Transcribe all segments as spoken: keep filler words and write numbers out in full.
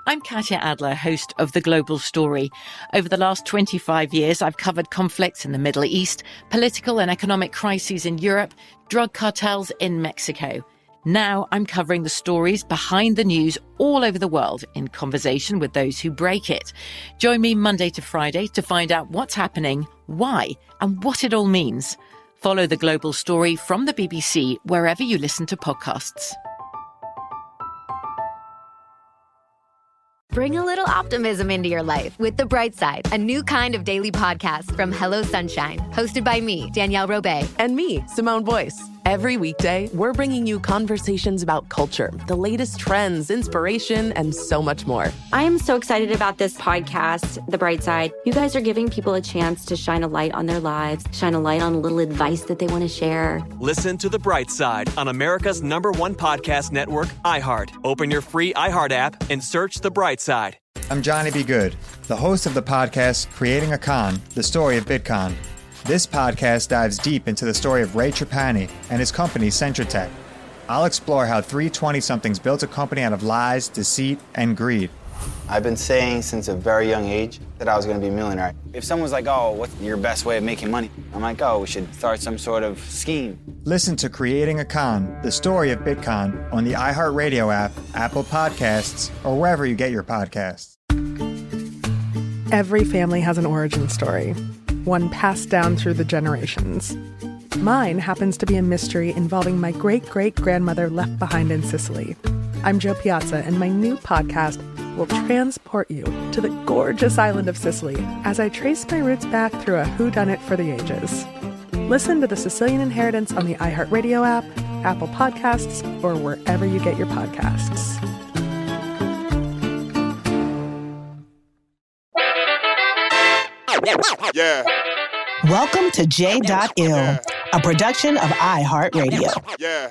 I'm Katya Adler, host of The Global Story. Over the last twenty-five years, I've covered conflicts in the Middle East, political and economic crises in Europe, drug cartels in Mexico. Now I'm covering the stories behind the news all over the world in conversation with those who break it. Join me Monday to Friday to find out what's happening, why, and what it all means. Follow The Global Story from the B B C wherever you listen to podcasts. Bring a little optimism into your life with The Bright Side, a new kind of daily podcast from Hello Sunshine, hosted by me, Danielle Robay. And me, Simone Boyce. Every weekday, we're bringing you conversations about culture, the latest trends, inspiration, and so much more. I am so excited about this podcast, The Bright Side. You guys are giving people a chance to shine a light on their lives, shine a light on a little advice that they want to share. Listen to The Bright Side on America's number one podcast network, iHeart. Open your free iHeart app and search The Bright Side. I'm Johnny B. Good, the host of the podcast Creating a Con, the story of Bitcoin. This podcast dives deep into the story of Ray Trapani and his company, Centratech. I'll explore how three twenty-somethings built a company out of lies, deceit, and greed. I've been saying since a very young age that I was going to be a millionaire. If someone's like, oh, what's your best way of making money? I'm like, oh, we should start some sort of scheme. Listen to Creating a Con, the story of Bitcoin on the iHeartRadio app, Apple Podcasts, or wherever you get your podcasts. Every family has an origin story, one passed down through the generations. Mine happens to be a mystery involving my great-great-grandmother left behind in Sicily. I'm Jo Piazza, and my new podcast will transport you to the gorgeous island of Sicily as I trace my roots back through a whodunit for the ages. Listen to The Sicilian Inheritance on the iHeartRadio app, Apple Podcasts, or wherever you get your podcasts. Yeah. Welcome to J dot I L, yeah. a production of iHeartRadio. Yeah.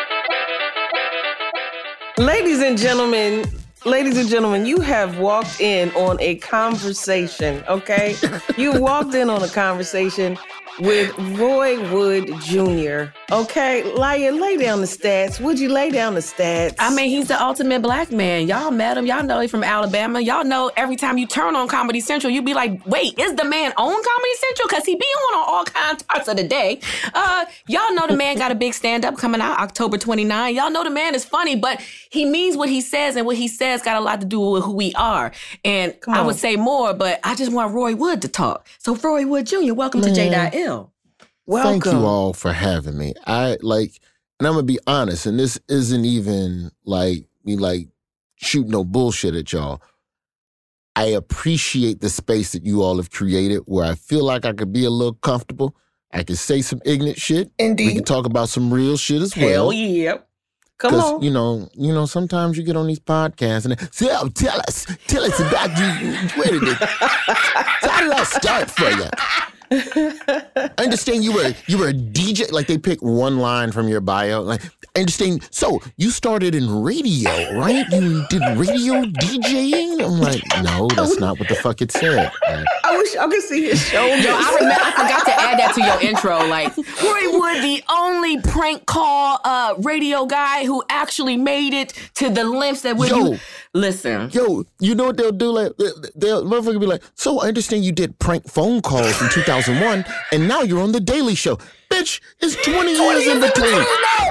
Ladies and gentlemen, ladies and gentlemen, you have walked in on a conversation, okay? You walked in on a conversation with Roy Wood Junior Okay, Lion, lay down the stats. Would you lay down the stats? I mean, he's the ultimate black man. Y'all met him. Y'all know he's from Alabama. Y'all know every time you turn on Comedy Central, you be like, wait, is the man on Comedy Central? Because he be on on all kinds parts of the day. Uh, y'all know the man got a big stand-up coming out October twenty-ninth. Y'all know the man is funny, but he means what he says, and what he says got a lot to do with who we are. And I would say more, but I just want Roy Wood to talk. So Roy Wood Junior, welcome man. to J dot I L. Welcome. Thank you all for having me. I like, and I'm gonna be honest, and this isn't even like me like shoot no bullshit at y'all. I appreciate the space that you all have created where I feel like I could be a little comfortable. I can say some ignorant shit. Indeed. We can talk about some real shit as well. Hell yeah. Come on. You know, you know, sometimes you get on these podcasts and they say, oh, tell us, tell us about you. Where did it? How did I start for you? I understand you were you were a D J. Like they pick one line from your bio. Like I understand. So you started in radio, right? You did radio DJing. I'm like, no, that's not what the fuck it said. Like, I wish I could see his show. Yo, I remember. I forgot to add that to your intro. Like Roy Wood, the only prank call uh, radio guy who actually made it to the lengths that when yo, you listen. Yo, you know what they'll do? Like they'll motherfucker be like, so I understand you did prank phone calls in two thousand one, and now you're on The Daily Show. Bitch, it's twenty, twenty years in between.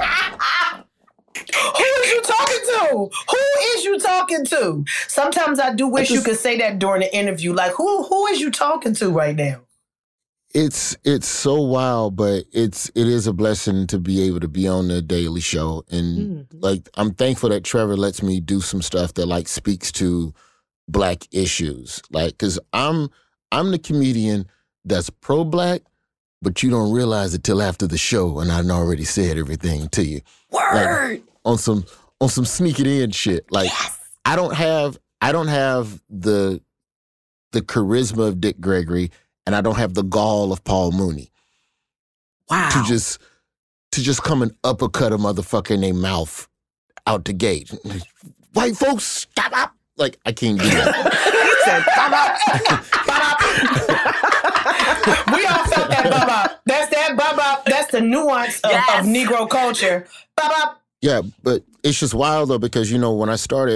Who is you talking to? Who is you talking to? Sometimes I do wish I just, you could say that during the interview. Like, who who is you talking to right now? It's it's so wild, but it's it is a blessing to be able to be on The Daily Show. And mm-hmm. like I'm thankful that Trevor lets me do some stuff that like speaks to black issues. Like, cause I'm I'm the comedian that's pro-black, but you don't realize it till after the show, and I already said everything to you. Word like, on some on some sneak it in shit. Like yes. I don't have I don't have the the charisma of Dick Gregory, and I don't have the gall of Paul Mooney. Wow. To just to just come and uppercut a motherfucker in their mouth out the gate. White folks, stop up. Like I can't do that. He said, stop up. Stop up. We all felt that bub up. That's that bub up. That's the nuance of, yes. of Negro culture. Bub up. Yeah, but it's just wild though because you know when I started,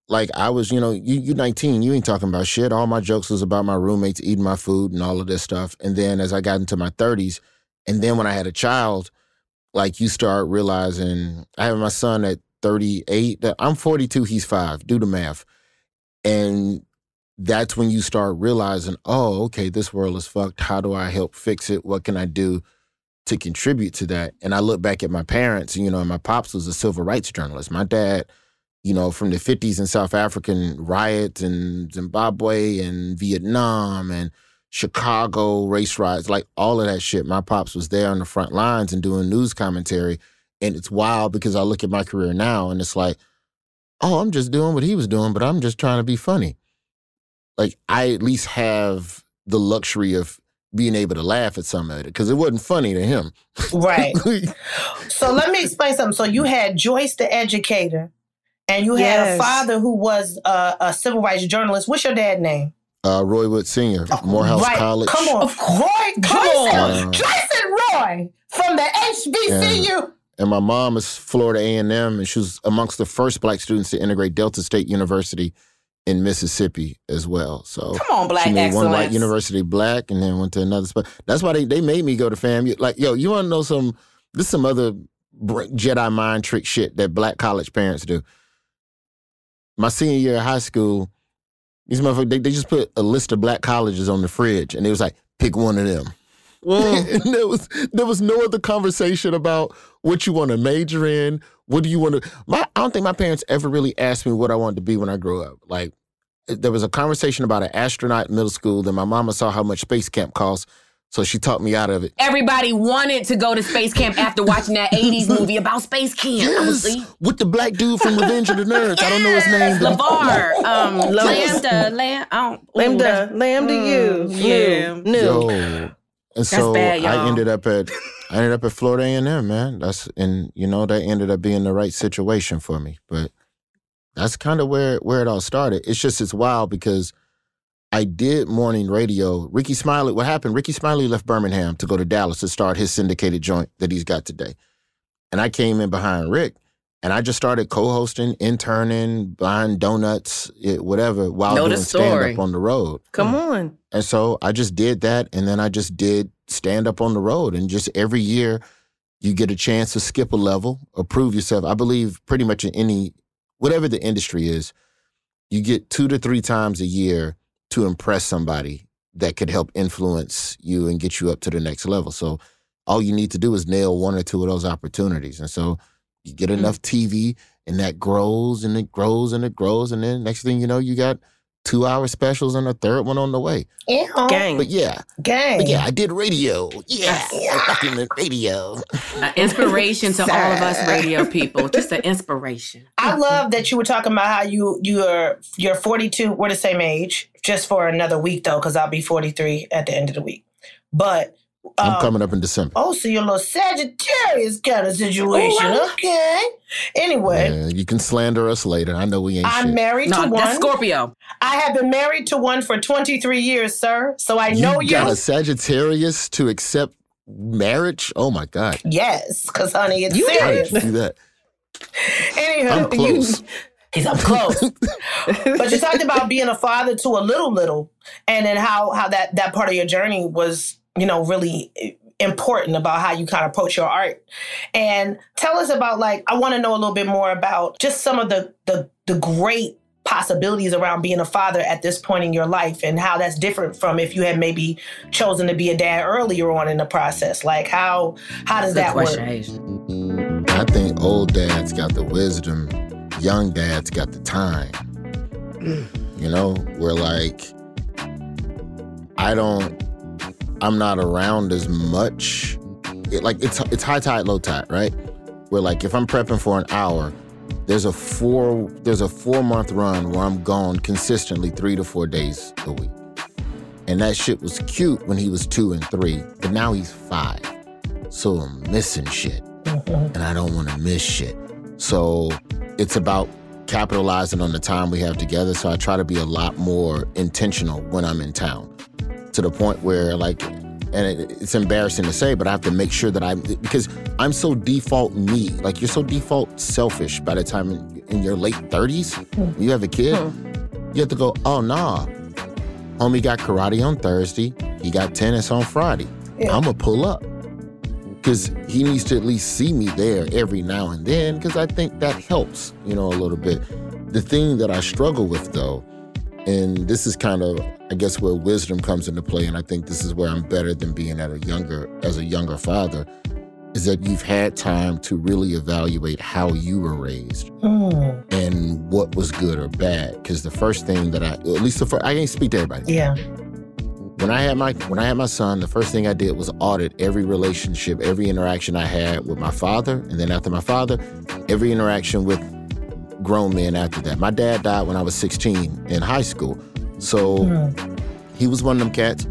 like I was, you know, you, you're nineteen, you ain't talking about shit. All my jokes was about my roommates eating my food and all of this stuff. And then as I got into my thirties, and then when I had a child, like you start realizing, I have my son at thirty-eight. I'm forty-two, he's five. Do the math. And that's when you start realizing, oh, okay, this world is fucked. How do I help fix it? What can I do to contribute to that? And I look back at my parents, you know, and my pops was a civil rights journalist. My dad, you know, from the fifties and South African riots and Zimbabwe and Vietnam and Chicago race riots, like all of that shit. My pops was there on the front lines and doing news commentary. And it's wild because I look at my career now and it's like, oh, I'm just doing what he was doing, but I'm just trying to be funny. Like, I at least have the luxury of being able to laugh at some of it because it wasn't funny to him. Right. So let me explain something. So you had Joyce the educator, and you had Yes. a father who was a, a civil rights journalist. What's your dad's name? Uh, Roy Wood Senior, Morehouse right. College. Come on. Roy, Come Joyce, on. and, Joyce and Roy from the H B C U. And, and my mom is Florida A and M, and she was amongst the first black students to integrate Delta State University in Mississippi as well. So Come on, black she made one white excellence. university black and then went to another spot. That's why they, they made me go to FAMU. Like, yo, you want to know some, this is some other br- Jedi mind trick shit that black college parents do. My senior year of high school, these motherfuckers, they, they just put a list of black colleges on the fridge and it was like, pick one of them. And there was there was no other conversation about what you want to major in. What do you want to? My, I don't think my parents ever really asked me what I wanted to be when I grew up. Like, there was a conversation about an astronaut in middle school. Then my mama saw how much space camp costs, so she talked me out of it. Everybody wanted to go to space camp after watching that eighties movie about space camp. Yes, with the black dude from Revenge of the Nerds. I don't know his name. but- LeVar, um, Lambda, Lam, I don't, ooh, Lambda, that's- Lambda U. yeah. New. New. Yo. And so bad, y'all. I ended up at I ended up at Florida A and M, man. That's and you know that ended up being the right situation for me. But that's kind of where where it all started. It's just it's wild because I did morning radio. Ricky Smiley, what happened? Ricky Smiley left Birmingham to go to Dallas to start his syndicated joint that he's got today. And I came in behind Rick and I just started co-hosting, interning, buying donuts, it, whatever, while Know the doing story. stand-up on the road. Come on. And so I just did that, and then I just did stand-up on the road. And just every year, you get a chance to skip a level or prove yourself. I believe pretty much in any, whatever the industry is, you get two to three times a year to impress somebody that could help influence you and get you up to the next level. So all you need to do is nail one or two of those opportunities. And so you get enough T V, and that grows, and it grows, and it grows. And then next thing you know, you got two-hour specials and a third one on the way. Yeah. Gang. But yeah. Gang. But yeah, I did radio. Yeah. Fucking the radio. An inspiration to all of us radio people. Just an inspiration. I love that you were talking about how you you're you're forty-two. We're the same age, just for another week though, because I'll be forty-three at the end of the week. But I'm um, coming up in December. oh, so you're a little Sagittarius kind of situation. Okay. Anyway, Yeah, you can slander us later. I know we ain't I'm shit. married No, to one. that's Scorpio. I have been married to one for twenty-three years, sir. So I know you you. got a Sagittarius to accept marriage? Oh my God. Yes, because honey, it's You How serious. did you do that? Anywho, I'm close. You, he's up close. But you talked about being a father to a little little, and then how how that that part of your journey was, you know, really important about how you kind of approach your art. And tell us about, like, I want to know a little bit more about just some of the the the great possibilities around being a father at this point in your life, and how that's different from if you had maybe chosen to be a dad earlier on in the process. Like, how how does that work? I think old dads got the wisdom, young dads got the time. You know, we're like, I don't, I'm not around as much. It, like, it's it's high tide, low tide, right? Where, like, if I'm prepping for an hour, there's a four there's a four month run where I'm gone consistently three to four days a week. And that shit was cute when he was two and three, but now he's five. So I'm missing shit. And I don't want to miss shit. So it's about capitalizing on the time we have together. So I try to be a lot more intentional when I'm in town, to the point where, like, and it, it's embarrassing to say, but I have to make sure that I'm, because I'm so default me. Like, you're so default selfish by the time in, in your late thirties, you have a kid, you have to go, oh, nah. Homie got karate on Thursday. He got tennis on Friday. Yeah. I'm going to pull up. Because he needs to at least see me there every now and then, because I think that helps, you know, a little bit. The thing that I struggle with, though, and this is kind of, I guess, where wisdom comes into play, and I think this is where I'm better than being at a younger, as a younger father, is that you've had time to really evaluate how you were raised mm. and what was good or bad. Because the first thing that I, at least the first, I can't speak to everybody. Yeah. When I had my when I had my son, the first thing I did was audit every relationship, every interaction I had with my father, and then after my father, every interaction with grown men after that. My dad died when I was sixteen in high school, so mm. he was one of them cats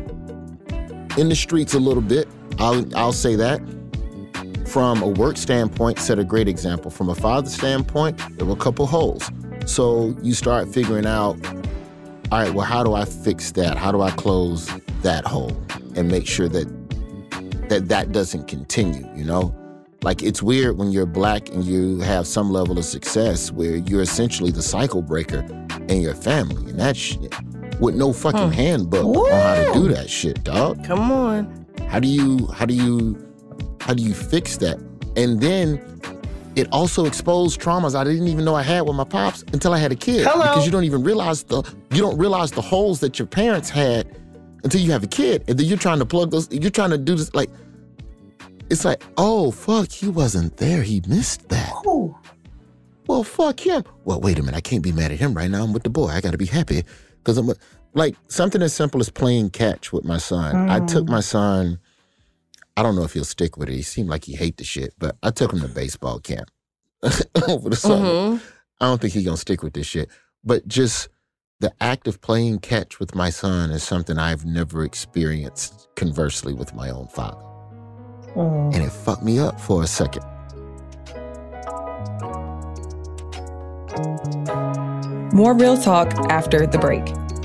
in the streets a little bit. I'll I'll say that. From a work standpoint, set a great example. From a father standpoint, there were a couple holes. So you start figuring out, all right, well, how do I fix that? How do I close that hole and make sure that that, that doesn't continue, you know? Like, it's weird when you're black and you have some level of success where you're essentially the cycle breaker in your family. And that shit, with no fucking huh. handbook Woo! on how to do that shit, dog. Come on. How do you, how do you, how do you fix that? And then it also exposed traumas I didn't even know I had with my pops until I had a kid. Hello. Because you don't even realize the you don't realize the holes that your parents had until you have a kid, and then you're trying to plug those. You're trying to do this like it's like, oh fuck, he wasn't there. He missed that. Ooh. Well, fuck him. Well, wait a minute. I can't be mad at him right now. I'm with the boy. I got to be happy because I'm like something as simple as playing catch with my son. Mm. I took my son. I don't know if he'll stick with it. He seemed like he hate the shit, but I took him to baseball camp over the summer. Mm-hmm. I don't think he's going to stick with this shit. But just the act of playing catch with my son is something I've never experienced conversely with my own father. Mm. And it fucked me up for a second. More Real Talk after the break.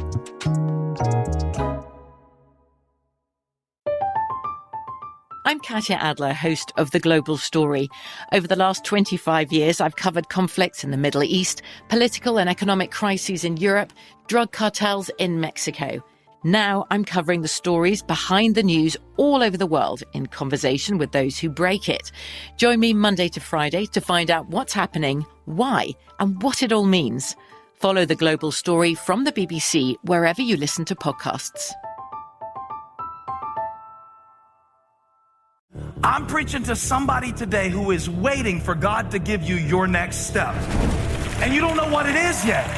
I'm Katya Adler, host of The Global Story. Over the last twenty-five years, I've covered conflicts in the Middle East, political and economic crises in Europe, drug cartels in Mexico. Now I'm covering the stories behind the news all over the world in conversation with those who break it. Join me Monday to Friday to find out what's happening, why, and what it all means. Follow The Global Story from the B B C wherever you listen to podcasts. I'm preaching to somebody today who is waiting for God to give you your next step. And you don't know what it is yet.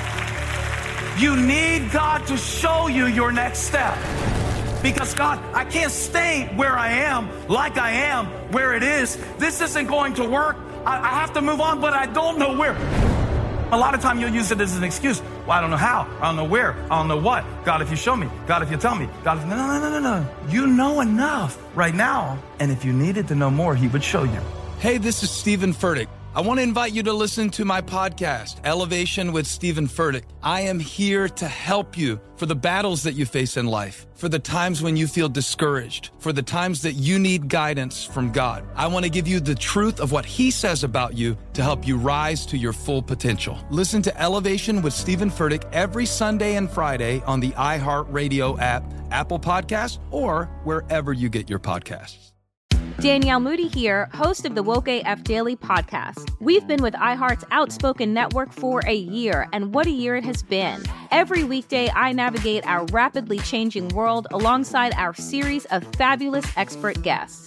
You need God to show you your next step. Because God, I can't stay where I am, like I am, where it is. This isn't going to work. I, I have to move on, but I don't know where. A lot of time you'll use it as an excuse. Well, I don't know how. I don't know where. I don't know what. God, if you show me. God, if you tell me. God, if... No, no, no, no, no. You know enough right now. And if you needed to know more, he would show you. Hey, this is Stephen Furtick. I want to invite you to listen to my podcast, Elevation with Stephen Furtick. I am here to help you for the battles that you face in life, for the times when you feel discouraged, for the times that you need guidance from God. I want to give you the truth of what he says about you to help you rise to your full potential. Listen to Elevation with Stephen Furtick every Sunday and Friday on the iHeartRadio app, Apple Podcasts, or wherever you get your podcasts. Danielle Moody here, host of the Woke A F Daily podcast. We've been with iHeart's Outspoken Network for a year, and what a year it has been. Every weekday, I navigate our rapidly changing world alongside our series of fabulous expert guests.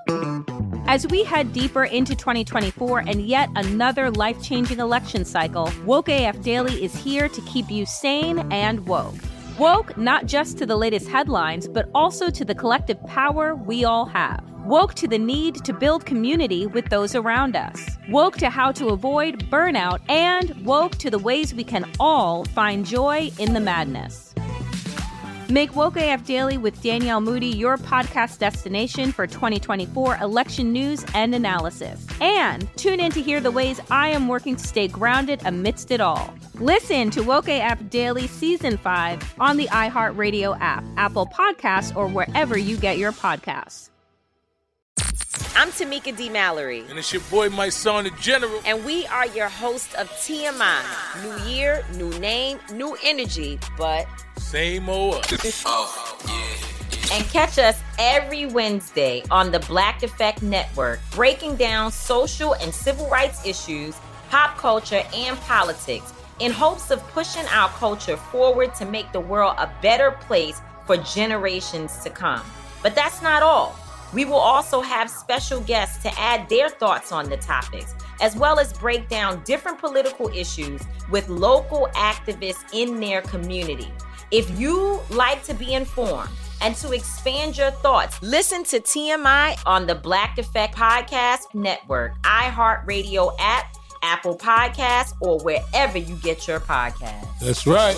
As we head deeper into twenty twenty-four and yet another life-changing election cycle, Woke A F Daily is here to keep you sane and woke. Woke not just to the latest headlines, but also to the collective power we all have. Woke to the need to build community with those around us. Woke to how to avoid burnout, and woke to the ways we can all find joy in the madness. Make Woke A F Daily with Danielle Moody your podcast destination for twenty twenty-four election news and analysis. And tune in to hear the ways I am working to stay grounded amidst it all. Listen to Woke A F Daily Season five on the iHeartRadio app, Apple Podcasts, or wherever you get your podcasts. I'm Tamika D. Mallory. And it's your boy, my son, the General. And we are your hosts of T M I. New year, new name, new energy, but... same old us. Oh, yeah. And catch us every Wednesday on the Black Effect Network, breaking down social and civil rights issues, pop culture, and politics in hopes of pushing our culture forward to make the world a better place for generations to come. But that's not all. We will also have special guests to add their thoughts on the topics, as well as break down different political issues with local activists in their community. If you like to be informed and to expand your thoughts, listen to T M I on the Black Effect Podcast Network, iHeartRadio app, Apple Podcasts, or wherever you get your podcasts. That's right.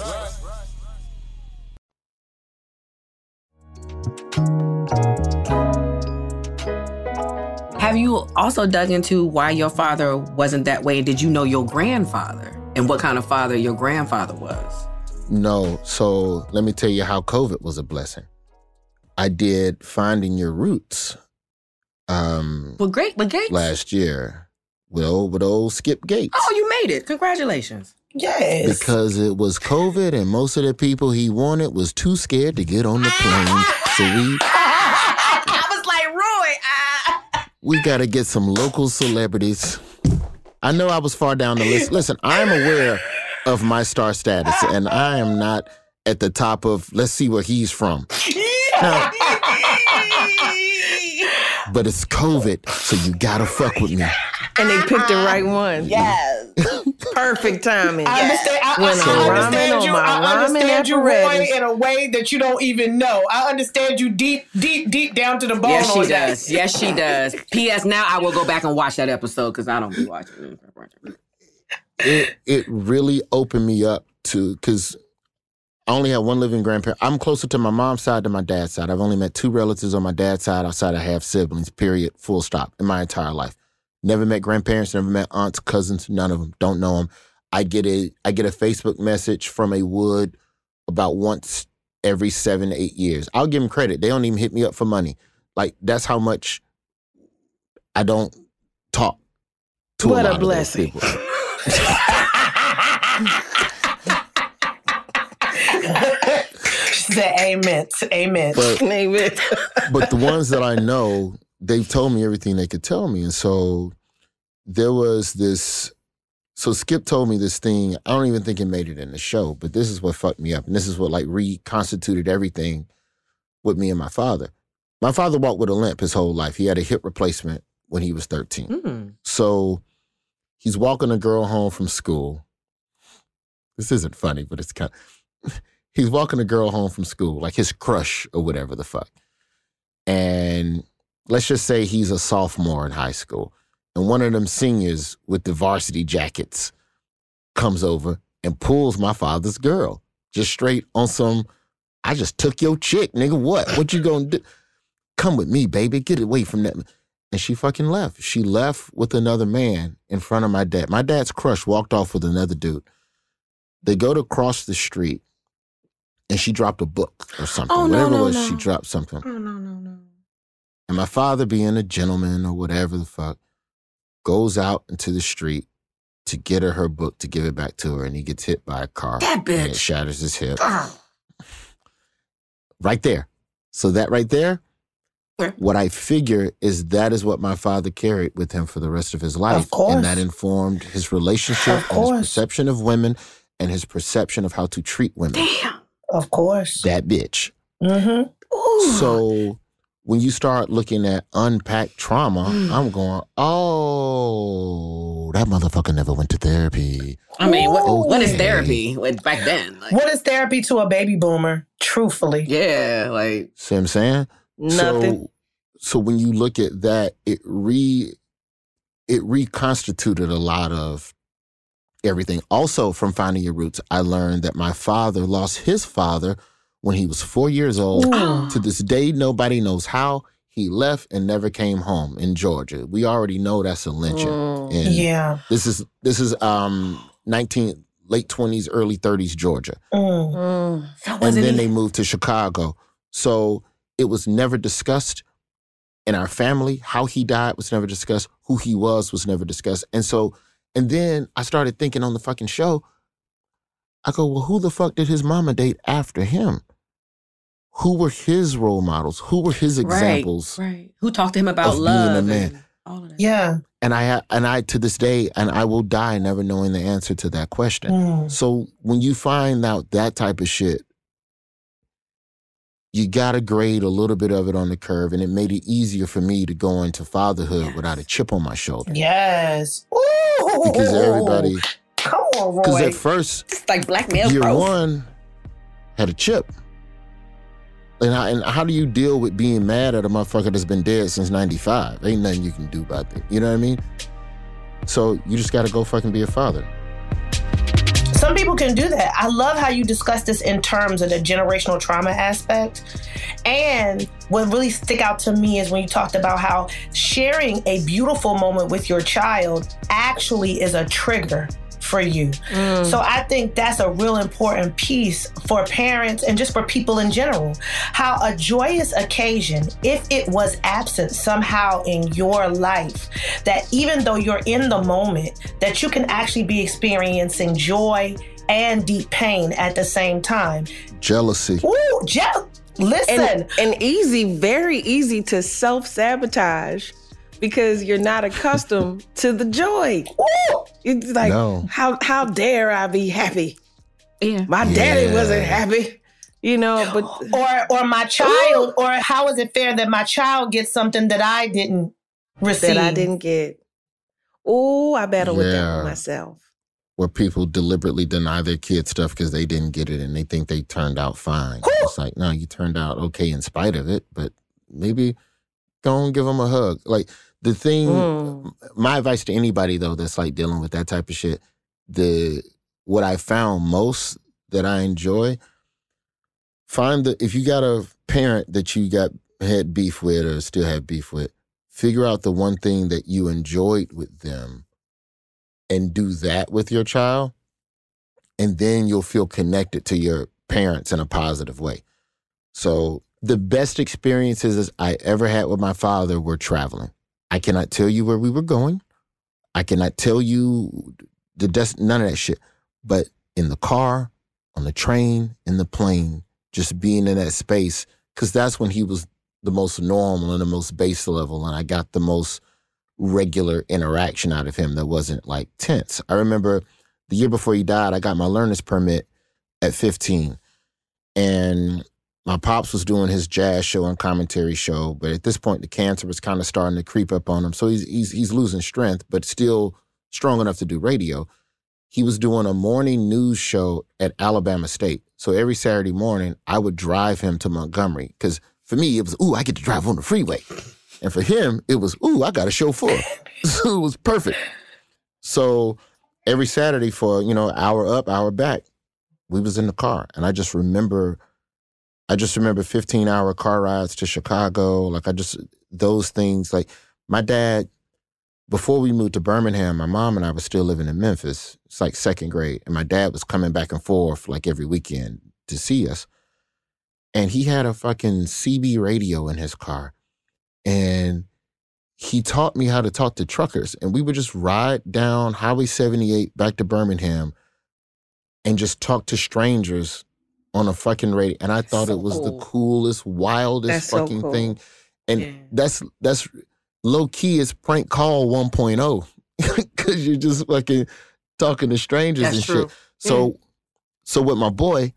Have you also dug into why your father wasn't that way? Did you know your grandfather and what kind of father your grandfather was? No. So let me tell you how COVID was a blessing. I did Finding Your Roots um, well, great, but Gates. last year. Well, with old Skip Gates. Oh, you made it. Congratulations. Yes. Because it was COVID and most of the people he wanted was too scared to get on the plane. So we... I was like, Roy, ah. We got to get some local celebrities. I know I was far down the list. Listen, I'm aware of my star status, and I am not at the top of, let's see where he's from. Now, but it's COVID, so you got to fuck with me. And they picked the right one. Yes. Perfect timing. I understand, I, when I, I'm I understand on you. my I understand you, Roy, apparatus. in a way that you don't even know. I understand you deep, deep, deep down to the bone. Yes, she on that. does. Yes, she does. P S. Now I will go back and watch that episode because I don't be watching it. It, it really opened me up to, because I only have one living grandparent. I'm closer to my mom's side than my dad's side. I've only met two relatives on my dad's side outside of half siblings, period, full stop, in my entire life. Never met grandparents, never met aunts, cousins, none of them. Don't know them. I get a I get a Facebook message from a Wood about once every seven, eight years. I'll give them credit. They don't even hit me up for money. Like, that's how much I don't talk to what a lot a blessing. Of those people. She said, amen. Amen. But, amen. But the ones that I know, they've told me everything they could tell me. And so there was this, so Skip told me this thing, I don't even think it made it in the show, but this is what fucked me up. And this is what like reconstituted everything with me and my father. My father walked with a limp his whole life. He had a hip replacement when he was thirteen. Mm. So he's walking a girl home from school. This isn't funny, but it's kind of, he's walking a girl home from school, like his crush or whatever the fuck. And let's just say he's a sophomore in high school. And one of them seniors with the varsity jackets comes over and pulls my father's girl. Just straight on some, I just took your chick, nigga. What? What you gonna do? Come with me, baby. Get away from that. And she fucking left. She left with another man in front of my dad. My dad's crush walked off with another dude. They go to cross the street and she dropped a book or something. Oh, no, Whatever no, it was, no. she dropped something. Oh, no, no, no. And my father, being a gentleman or whatever the fuck, goes out into the street to get her her book to give it back to her, and he gets hit by a car. That bitch. And it shatters his hip. Ugh. Right there. So that right there, Yeah. what I figure is that is what my father carried with him for the rest of his life. Of course. And that informed his relationship Of and his course. perception of women and his perception of how to treat women. Damn. Of course. That bitch. Mm-hmm. Ooh. So when you start looking at unpacked trauma, Mm. I'm going, oh, that motherfucker never went to therapy. I mean, what, what is Okay. therapy like, back then? Like, What is therapy to a baby boomer? Truthfully. yeah, like See what I'm saying? Nothing. So, so when you look at that, it re it reconstituted a lot of everything. Also, from Finding Your Roots, I learned that my father lost his father when he was four years old. Ooh. To this day, nobody knows how. He left and never came home in Georgia. We already know that's a lynching. Mm. And Yeah. This is this is um nineteen late twenties, early thirties Georgia. Mm. Mm. so And wasn't then he- they moved to Chicago. So it was never discussed. in our family. How he died was never discussed. Who he was was never discussed. And so, and then I started thinking on the fucking show, I go, well, who the fuck did his mama date after him? Who were his role models? Who were his examples? Right, right. Who talked to him about of love? Being a man? And all of that. Yeah. And I, and I, to this day, and I will die never knowing the answer to that question. Mm. So when you find out that type of shit, you got to grade a little bit of it on the curve, and it made it easier for me to go into fatherhood yes. without a chip on my shoulder. Yes. Ooh. Because everybody... Come on, Roy. Because at first, it's like blackmail, year bro. one had a chip. And how, and how do you deal with being mad at a motherfucker that's been dead since ninety-five? Ain't nothing you can do about that. You know what I mean? So you just got to go fucking be a father. Some people can do that. I love how you discuss this in terms of the generational trauma aspect. And what really stick out to me is when you talked about how sharing a beautiful moment with your child actually is a trigger for you. Mm. So I think that's a real important piece for parents and just for people in general. How a joyous occasion, if it was absent somehow in your life, that even though you're in the moment, that you can actually be experiencing joy and deep pain at the same time. Jealousy. Ooh, je- listen. And, and easy, very easy to self-sabotage because you're not accustomed to the joy. Ooh! It's like, no. how how dare I be happy? Yeah. My Yeah. daddy wasn't happy, you know, but... Or or my child, Ooh. Or how is it fair that my child gets something that I didn't receive? That I didn't get. Oh, I battle with that Yeah. one myself. Where people deliberately deny their kids stuff because they didn't get it and they think they turned out fine. Ooh. It's like, no, you turned out okay in spite of it, but maybe go and give them a hug. Like, the thing, mm. my advice to anybody, though, that's like dealing with that type of shit, the what I found most that I enjoy, find the, if you got a parent that you got had beef with or still have beef with, figure out the one thing that you enjoyed with them and do that with your child, and then you'll feel connected to your parents in a positive way. So the best experiences I ever had with my father were traveling. I cannot tell you where we were going. I cannot tell you the des- none of that shit. But in the car, on the train, in the plane, just being in that space, because that's when he was the most normal and the most base level, and I got the most regular interaction out of him that wasn't like tense. I remember the year before he died, I got my learner's permit at fifteen, and my pops was doing his jazz show and commentary show, but at this point, the cancer was kind of starting to creep up on him. So he's he's he's losing strength, but still strong enough to do radio. He was doing a morning news show at Alabama State. So every Saturday morning, I would drive him to Montgomery because for me, it was, ooh, I get to drive on the freeway. And for him, it was, ooh, I got a chauffeur. So it was perfect. So every Saturday for, you know, hour up, hour back, we was in the car. And I just remember... I just remember fifteen-hour car rides to Chicago. Like, I just, those things. Like, my dad, before we moved to Birmingham, my mom and I were still living in Memphis. It's like second grade. And my dad was coming back and forth, like, every weekend to see us. And he had a fucking C B radio in his car. And he taught me how to talk to truckers. And we would just ride down Highway seventy-eight back to Birmingham and just talk to strangers on a fucking radio. And I thought so it was cool. the coolest, wildest That's so fucking cool. thing. And Yeah. that's that's low key is prank call one point oh. Cause you're just fucking talking to strangers That's and true. shit. So so with my boy,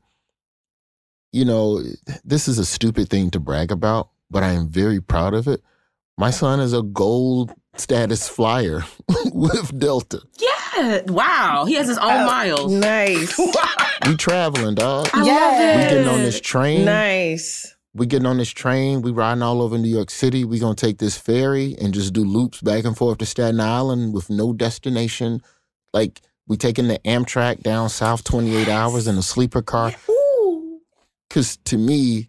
you know, this is a stupid thing to brag about, but I am very proud of it. My son is a gold status flyer with Delta. Yeah. Wow. He has his own miles. Nice. We traveling, dog. I Yes. love it. We getting on this train. Nice. We getting on this train. We riding all over New York City. We gonna take this ferry and just do loops back and forth to Staten Island with no destination. Like, we taking the Amtrak down south twenty-eight hours in a sleeper car. Ooh. Cause to me,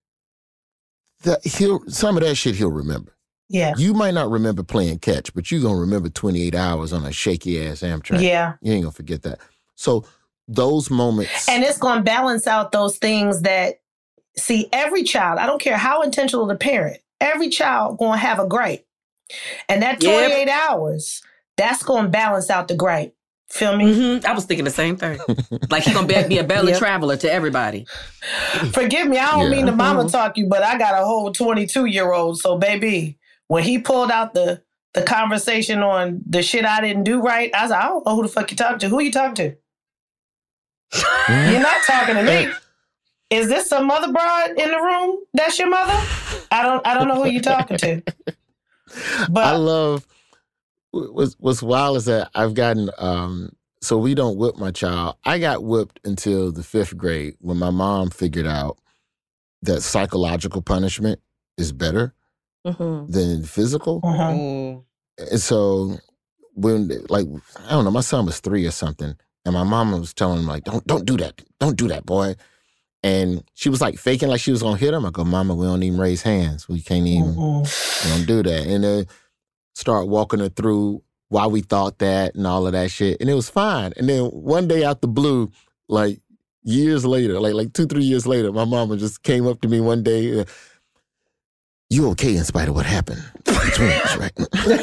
that he'll some of that shit he'll remember. Yeah. You might not remember playing catch, but you gonna remember twenty-eight hours on a shaky ass Amtrak. Yeah. You ain't gonna forget that. So those moments. And it's going to balance out those things that, see, every child, I don't care how intentional the parent, Every child gonna have a gripe. And that twenty-eight yep. hours, that's gonna balance out the gripe. Feel me? Mm-hmm. I was thinking the same thing. Like he gonna be, be a better yep. traveler to everybody. Forgive me, I don't yeah. mean to mama talk you, but I got a whole twenty-two-year-old. So, baby, when he pulled out the, the conversation on the shit I didn't do right, I was like, I don't know who the fuck you talking to. Who you talking to? You're not talking to me. Is this some other broad in the room? That's your mother? I don't I don't know who you're talking to. But I love what's what's wild is that I've gotten um so we don't whip my child. I got whipped until the fifth grade when my mom figured out that psychological punishment is better mm-hmm. than physical. Mm-hmm. And so when like I don't know, my son was three or something. And my mom was telling him, like, don't don't do that. Don't do that, boy. And she was, like, faking like she was going to hit him. I go, Mama, we don't even raise hands. We can't even, mm-hmm. we don't do that. And then start walking her through why we thought that and all of that shit. And it was fine. And then one day out the blue, like, years later, like like two, three years later, my mama just came up to me one day. Uh, you okay in spite of what happened between us, right?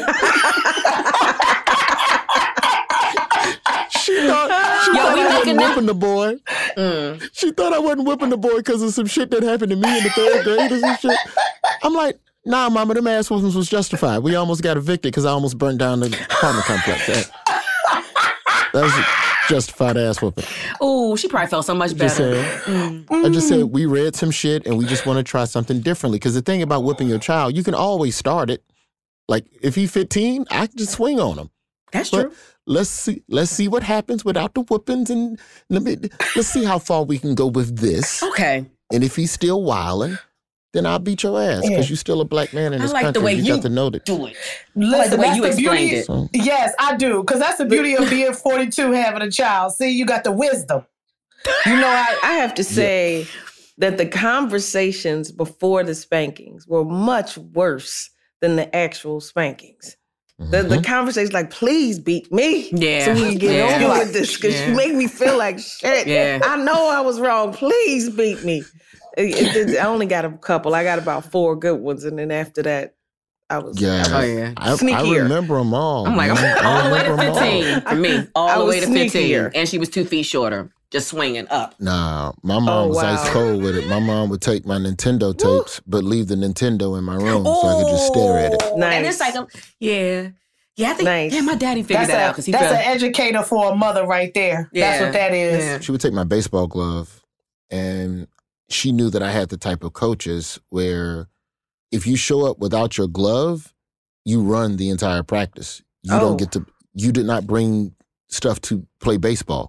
She thought, she Yo, thought we I wasn't that? whipping the boy. Mm. She thought I wasn't whipping the boy because of some shit that happened to me in the third grade or some shit. I'm like, nah, mama, them ass whoopings was justified. We almost got evicted because I almost burned down the apartment complex. That, that was a justified ass whooping. Oh, she probably felt so much better. Just said, mm. I just said, we read some shit and we just want to try something differently. Because the thing about whipping your child, you can always start it. Like, if he's fifteen, I can just swing on him. That's but, true. Let's see. Let's see what happens without the whoopings, and let me, let's see how far we can go with this. Okay. And if he's still wilding, then I'll beat your ass because yeah. you're still a black man in this I like country. The way you, you got to know that. Do it. Listen, I like the way you the explained beauty, it. So, yes, I do, because that's the beauty of being forty-two, having a child. See, you got the wisdom. You know, I, I have to say yeah. that the conversations before the spankings were much worse than the actual spankings. The, mm-hmm. the conversation's like, please beat me. Yeah. So we can get yeah. over with this because yeah. you make me feel like shit. Yeah. I know I was wrong. Please beat me. It, it, I only got a couple. I got about four good ones. And then after that, I was, yeah. I was oh, yeah. I, sneakier. I remember them all. I'm like, man. all the way to fifteen for me. All the way to fifteen. Sneakier. And she was two feet shorter. Just swinging up. Nah, my mom oh, was wow. ice cold with it. My mom would take my Nintendo tapes, but leave the Nintendo in my room oh, so I could just stare at it. Nice. And it's like, a, yeah. Yeah, I think, nice. yeah, my daddy figured that's that a, out. Cause he that's felt, an educator for a mother right there. Yeah, that's what that is. Yeah. She would take my baseball glove, and she knew that I had the type of coaches where if you show up without your glove, you run the entire practice. You oh. don't get to, you did not bring stuff to play baseball.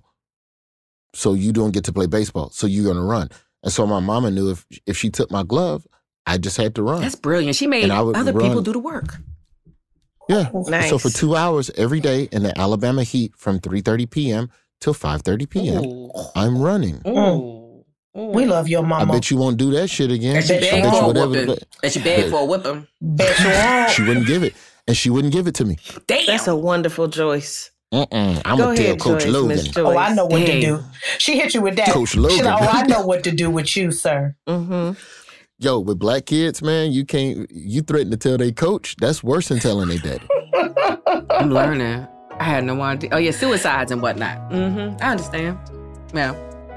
So you don't get to play baseball. So you're going to run. And so my mama knew if if she took my glove, I just had to run. That's brilliant. She made other run. people do the work. Yeah. Nice. So for two hours every day in the Alabama heat from three thirty p.m. till five thirty p.m., Ooh. I'm running. Ooh. We love your mama. I bet you won't do that shit again. Bet you beg bet for you a whatever. whooping. Bet you beg for a whipping. Bet you won't. She wouldn't give it. And she wouldn't give it to me. Damn. That's a wonderful Joyce. Mm-mm. I'm Go going to tell ahead, Coach Joyce, Logan. Oh, I know what Dang. to do. She hit you with that. Coach Logan. She know, oh, I know what to do with you, sir. Mm-hmm. Yo, with black kids, man, you can't, you threaten to tell their coach. That's worse than telling their daddy. I'm learning. I had no idea. Oh, yeah, suicides and whatnot. Mm-hmm. I understand. Yeah.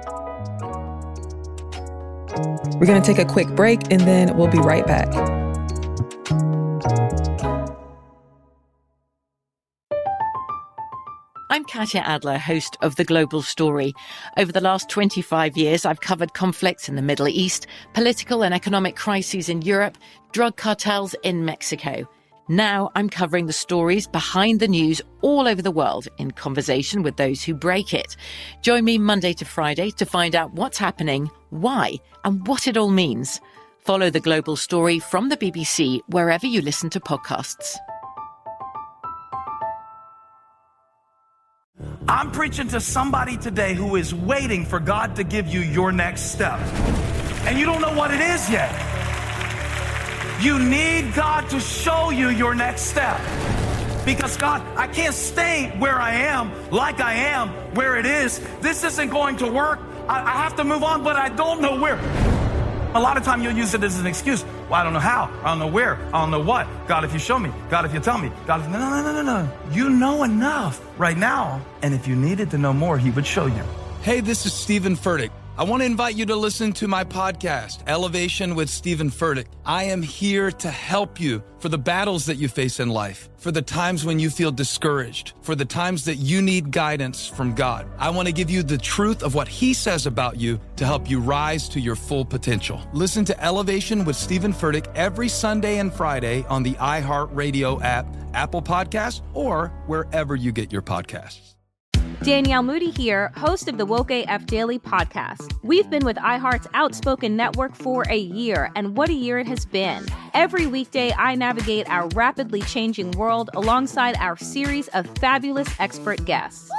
We're going to take a quick break, and then we'll be right back. I'm Katya Adler, host of The Global Story. Over the last twenty-five years, I've covered conflicts in the Middle East, political and economic crises in Europe, drug cartels in Mexico. Now I'm covering the stories behind the news all over the world in conversation with those who break it. Join me Monday to Friday to find out what's happening, why, and what it all means. Follow The Global Story from the B B C wherever you listen to podcasts. I'm preaching to somebody today who is waiting for God to give you your next step. And you don't know what it is yet. You need God to show you your next step. Because God, I can't stay where I am, like I am, where it is. This isn't going to work. I, I have to move on, but I don't know where. A lot of time you'll use it as an excuse. Well, I don't know how. I don't know where. I don't know what. God, if you show me. God, if you tell me. God, if... No, no, no, no, no. You know enough right now. And if you needed to know more, he would show you. Hey, this is Stephen Furtick. I want to invite you to listen to my podcast, Elevation with Stephen Furtick. I am here to help you for the battles that you face in life, for the times when you feel discouraged, for the times that you need guidance from God. I want to give you the truth of what he says about you to help you rise to your full potential. Listen to Elevation with Stephen Furtick every Sunday and Friday on the iHeartRadio app, Apple Podcasts, or wherever you get your podcasts. Danielle Moody here, host of the Woke A F Daily podcast. We've been with iHeart's Outspoken Network for a year, and what a year it has been. Every weekday, I navigate our rapidly changing world alongside our series of fabulous expert guests.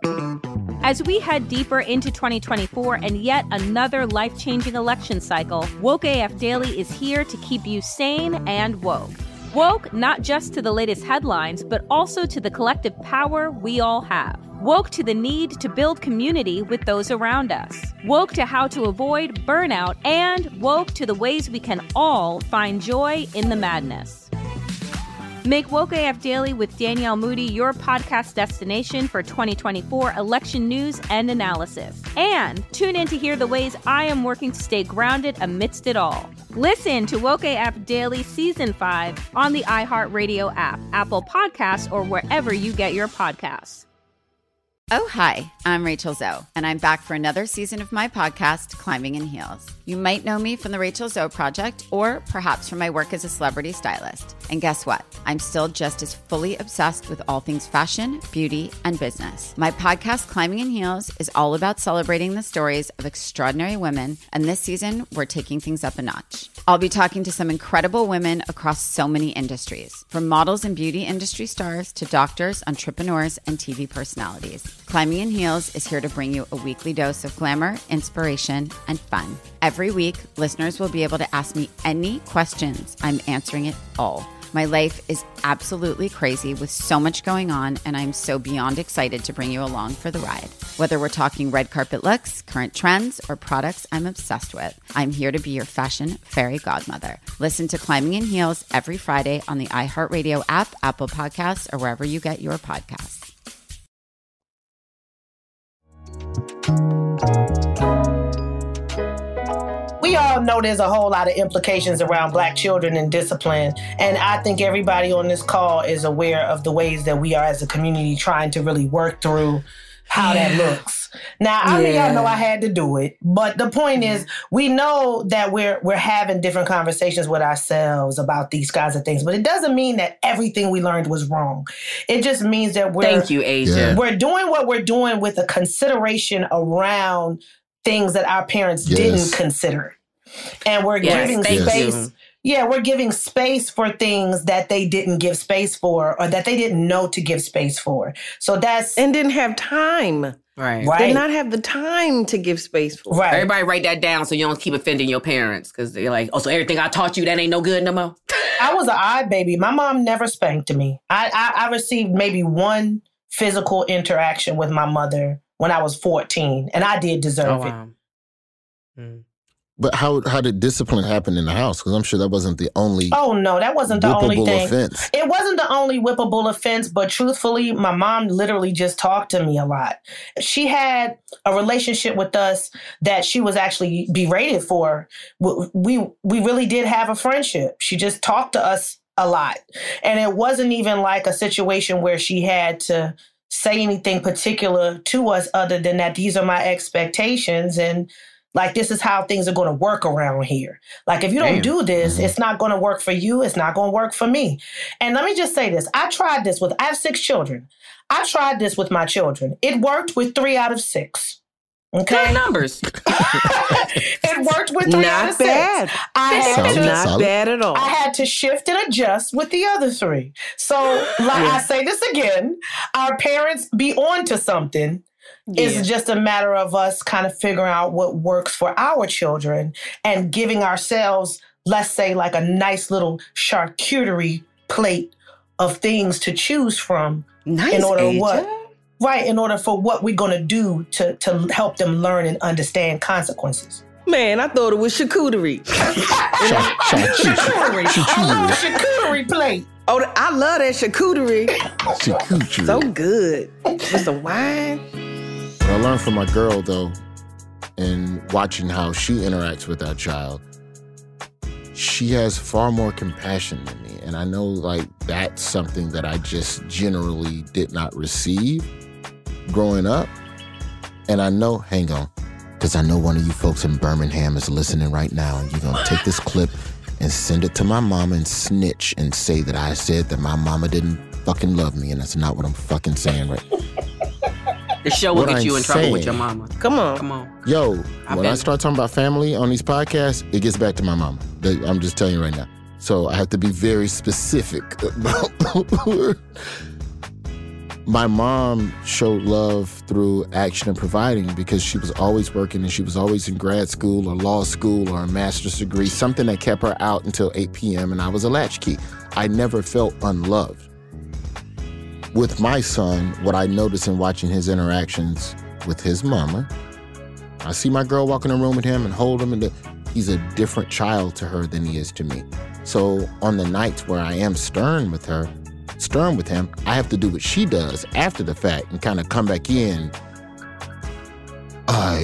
As we head deeper into twenty twenty-four and yet another life-changing election cycle, Woke A F Daily is here to keep you sane and woke. Woke not just to the latest headlines, but also to the collective power we all have. Woke to the need to build community with those around us. Woke to how to avoid burnout, and woke to the ways we can all find joy in the madness. Make Woke A F Daily with Danielle Moody your podcast destination for twenty twenty-four election news and analysis. And tune in to hear the ways I am working to stay grounded amidst it all. Listen to Woke A F Daily Season five on the iHeartRadio app, Apple Podcasts, or wherever you get your podcasts. Oh, hi, I'm Rachel Zoe, and I'm back for another season of my podcast, Climbing in Heels. You might know me from the Rachel Zoe Project, or perhaps from my work as a celebrity stylist. And guess what? I'm still just as fully obsessed with all things fashion, beauty, and business. My podcast, Climbing in Heels, is all about celebrating the stories of extraordinary women, and this season, we're taking things up a notch. I'll be talking to some incredible women across so many industries, from models and beauty industry stars to doctors, entrepreneurs, and T V personalities. Climbing in Heels is here to bring you a weekly dose of glamour, inspiration, and fun. Every week, listeners will be able to ask me any questions. I'm answering it all. My life is absolutely crazy with so much going on, and I'm so beyond excited to bring you along for the ride. Whether we're talking red carpet looks, current trends, or products I'm obsessed with, I'm here to be your fashion fairy godmother. Listen to Climbing in Heels every Friday on the iHeartRadio app, Apple Podcasts, or wherever you get your podcasts. We all know there's a whole lot of implications around Black children and discipline. And I think everybody on this call is aware of the ways that we are as a community trying to really work through how yeah. that looks. Now, I mean, yeah. y'all know I had to do it. But the point is, we know that we're we're having different conversations with ourselves about these kinds of things. But it doesn't mean that everything we learned was wrong. It just means that we're... Thank you, Asia. Yeah. We're doing what we're doing with a consideration around things that our parents yes. didn't consider. And we're yes, giving space. You. Yeah, we're giving space for things that they didn't give space for, or that they didn't know to give space for. So that's and didn't have time. Right. right. Did not have the time to give space for. Right. Everybody write that down so you don't keep offending your parents, because they're like, oh, so everything I taught you, that ain't no good no more. I was an odd baby. My mom never spanked me. I, I, I received maybe one physical interaction with my mother when I was fourteen, and I did deserve oh, wow. it. Mm. But how how did discipline happen in the house? Because I'm sure that wasn't the only Oh, no, that wasn't the only thing. Offense. It wasn't the only whippable offense, but truthfully, my mom literally just talked to me a lot. She had a relationship with us that she was actually berated for. We, we really did have a friendship. She just talked to us a lot. And it wasn't even like a situation where she had to say anything particular to us other than that these are my expectations and like, this is how things are going to work around here. Like, if you don't Damn. do this, mm-hmm. it's not going to work for you. It's not going to work for me. And let me just say this. I tried this with, I have six children. I tried this with my children. It worked with three out of six. Okay. Good numbers. It worked with three not out of bad. six. I had solid, to, not solid. bad at all. I had to shift and adjust with the other three. So, like yeah. I say this again, our parents be on to something. Yeah. It's just a matter of us kind of figuring out what works for our children and giving ourselves, let's say, like a nice little charcuterie plate of things to choose from. Nice, in order Asia. what, right? In order for what we're going to do to to help them learn and understand consequences. Man, I thought it was charcuterie. Charcuterie. I love charcuterie plate. Oh, I love that charcuterie. Charcuterie. So good. With some wine. What I learned from my girl, though, and watching how she interacts with our child, she has far more compassion than me. And I know, like, that's something that I just generally did not receive growing up. And I know, hang on, because I know one of you folks in Birmingham is listening right now, and you're going to take this clip and send it to my mama and snitch and say that I said that my mama didn't fucking love me, and that's not what I'm fucking saying right. The show will What get I'm you in trouble with saying- your mama. Come on. Come on. Yo, I've when I been- start talking about family on these podcasts, it gets back to my mama. The- I'm just telling you right now. So I have to be very specific about my mom showed love through action and providing because she was always working and she was always in grad school or law school or a master's degree, something that kept her out until eight p.m. and I was a latchkey. I never felt unloved. With my son, what I noticed in watching his interactions with his mama, I see my girl walk in the room with him and hold him, and the, he's a different child to her than he is to me. So on the nights where I am stern with her, stern with him, I have to do what she does after the fact and kind of come back in. All right.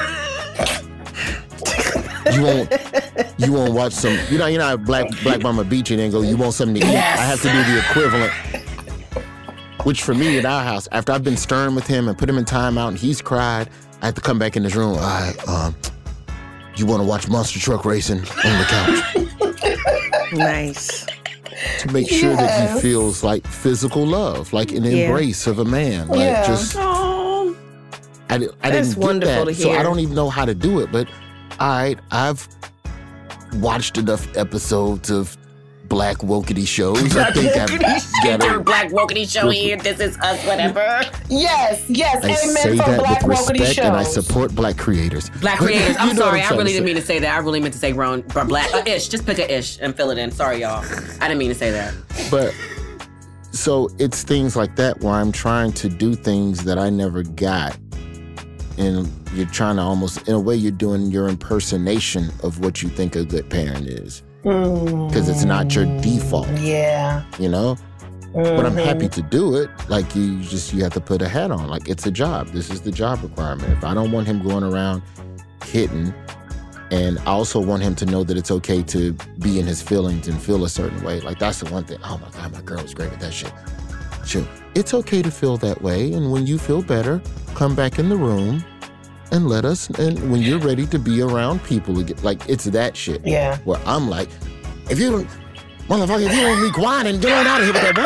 You won't you won't watch some, you know, you know how Black Black Mama beat you and then go, you want something to eat? Yes. I have to do the equivalent. Which for me at our house, after I've been stern with him and put him in timeout and he's cried, I have to come back in this room. All right, um, you want to watch monster truck racing on the couch? Nice. To make sure that he Yes. feels like physical love, like an Yeah. embrace of a man. Like Yeah. just, Oh, I, di- I That's didn't get wonderful that, to so I hear. don't even know how to do it. But all right, I've watched enough episodes of Black Wokety shows. I think I've Get got your a, Black Wokety show here. This is us, whatever. Yes, yes. I Amen say for that Black with Wokety respect, shows. and I support Black creators. Black But creators. I'm you know what sorry. I trying really to didn't say. mean to say that. I really meant to say grown, but black. Uh, ish. Just pick a ish and fill it in. Sorry, y'all. I didn't mean to say that. But so it's things like that where I'm trying to do things that I never got. And you're trying to almost, in a way, you're doing your impersonation of what you think a good parent is. Because it's not your default, Yeah. you know? But I'm Mhm. happy to do it. Like, you just, you have to put a hat on. Like, it's a job. This is the job requirement. If I don't want him going around hitting, and I also want him to know that it's okay to be in his feelings and feel a certain way. Like, that's the one thing. Oh my God, my girl was great at that shit. Shit. It's okay to feel that way. And when you feel better, come back in the room and let us, and when you're ready to be around people again. Like, it's that shit. Yeah. Where I'm like, if you don't, motherfucker, if you don't be whining, get on out of here with that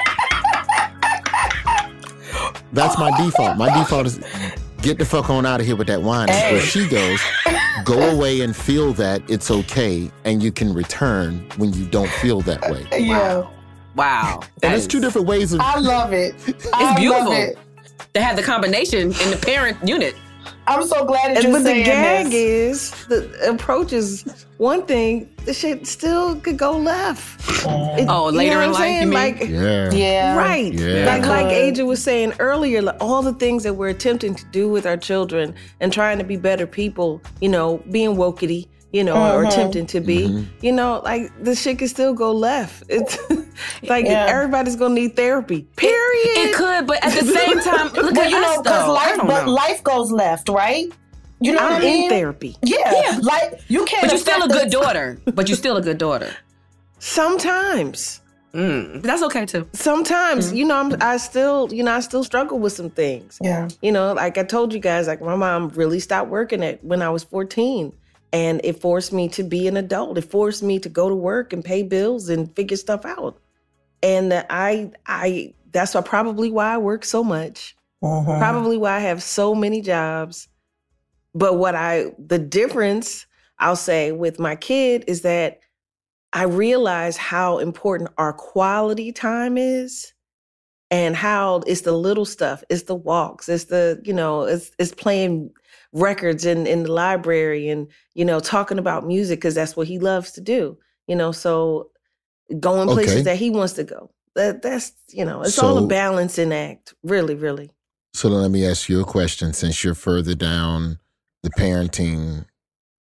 whining. That's my default. My default is get the fuck on out of here with that whining. Hey. Where she goes, go away and feel that it's okay, and you can return when you don't feel that way. Yeah. Wow. And it's two different ways of. I love it. It's I beautiful. love it. They have the combination in the parent unit. I'm so glad that And you're but the saying gag this. is the approach is one thing. The shit still could go left. It- Oh, you later know in what I'm life, you saying? mean? Like, Yeah. Yeah. right. Yeah. Like like Good. Aja was saying earlier, like, all the things that we're attempting to do with our children and trying to be better people, you know, being wokety, you know, or Mhm. attempting to be, Mhm. you know, like the shit can still go left. It's like Yeah. everybody's gonna need therapy. Period. It could, but at the same time, look But at you know, us, because though. I life, don't but know. life goes left, right? You know I'm what I mean? in therapy. Yeah. Yeah. Like you can't. But you're still a affect good the- daughter. But you're still a good daughter. Sometimes. Mm, that's okay too. Sometimes, Mm-hmm. you know, I'm, I still, you know, I still struggle with some things. Yeah. You know, like I told you guys, like my mom really stopped working at when I was fourteen, and it forced me to be an adult. It forced me to go to work and pay bills and figure stuff out. And I, I, that's why probably why I work so much. Mhm. Probably why I have so many jobs. But what I, the difference I'll say with my kid is that I realize how important our quality time is and how it's the little stuff. It's the walks. It's the, you know, it's it's playing records in, in the library and, you know, talking about music because that's what he loves to do. You know, so going places Okay. that he wants to go. That that's, you know, it's all So- a balancing act. Really, really. So let me ask you a question since you're further down the parenting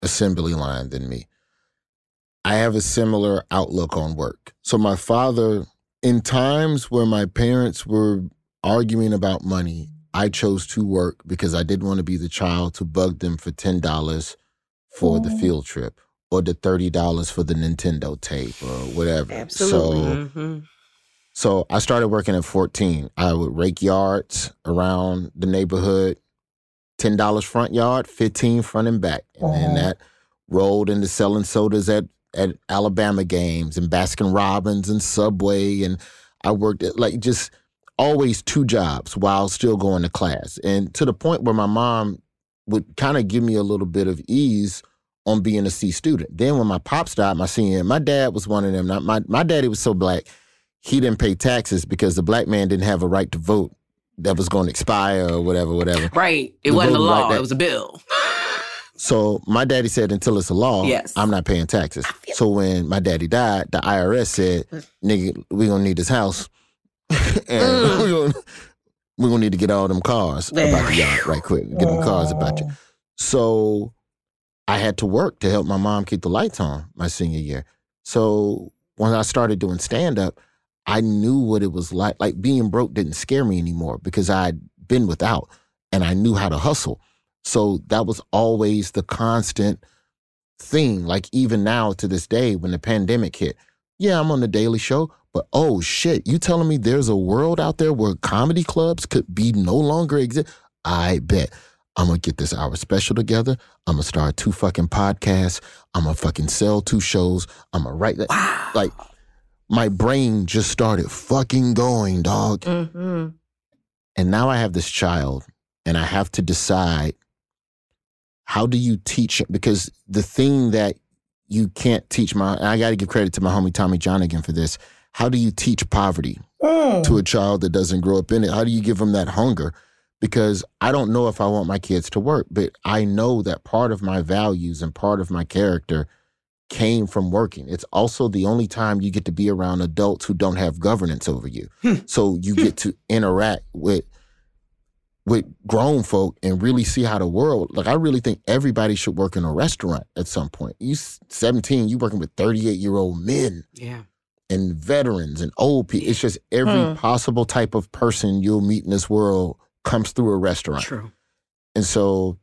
assembly line than me. I have a similar outlook on work. So my father, in times where my parents were arguing about money, I chose to work because I didn't want to be the child to bug them for ten dollars for the field trip or the thirty dollars for the Nintendo tape or whatever. Absolutely. So, mm-hmm. so I started working at fourteen. I would rake yards around the neighborhood, ten dollars front yard, fifteen front and back. And Uh-huh. then that rolled into selling sodas at at Alabama games and Baskin Robbins and Subway. And I worked at like just always two jobs while still going to class. And to the point where my mom would kind of give me a little bit of ease on being a C student. Then when my pops died, my senior year, my dad was one of them. Not my, my daddy was so black, he didn't pay taxes because the black man didn't have a right to vote that was going to expire or whatever, whatever. Right. It The wasn't a voting law. right that- It was a bill. So my daddy said, until it's a law, Yes. I'm not paying taxes. So when my daddy died, the I R S said, nigga, we gonna need this house. and Mm. we're gonna, we gonna need to get all them cars about the yard right quick. Get them cars about you. So I had to work to help my mom keep the lights on my senior year. So when I started doing stand-up, I knew what it was like. Like being broke didn't scare me anymore because I'd been without and I knew how to hustle. So that was always the constant thing. Like even now to this day, when the pandemic hit, yeah, I'm on the Daily Show, but oh shit, you telling me there's a world out there where comedy clubs could be no longer exist? I bet. I'm gonna get this hour special together. I'm gonna start two fucking podcasts. I'm gonna fucking sell two shows. I'm gonna write that. Wow. Like my brain just started fucking going, dog. Mm-hmm. And now I have this child and I have to decide, how do you teach? Because the thing that you can't teach my, and I got to give credit to my homie Tommy John again for this. How do you teach poverty Mm. to a child that doesn't grow up in it? How do you give them that hunger? Because I don't know if I want my kids to work, but I know that part of my values and part of my character came from working. It's also the only time you get to be around adults who don't have governance over you. So you get to interact with with grown folk and really see how the world, like I really think everybody should work in a restaurant at some point. You seventeen, you working with thirty-eight-year-old men. Yeah. And veterans and old people. It's just every Hmm. possible type of person you'll meet in this world comes through a restaurant. True. And so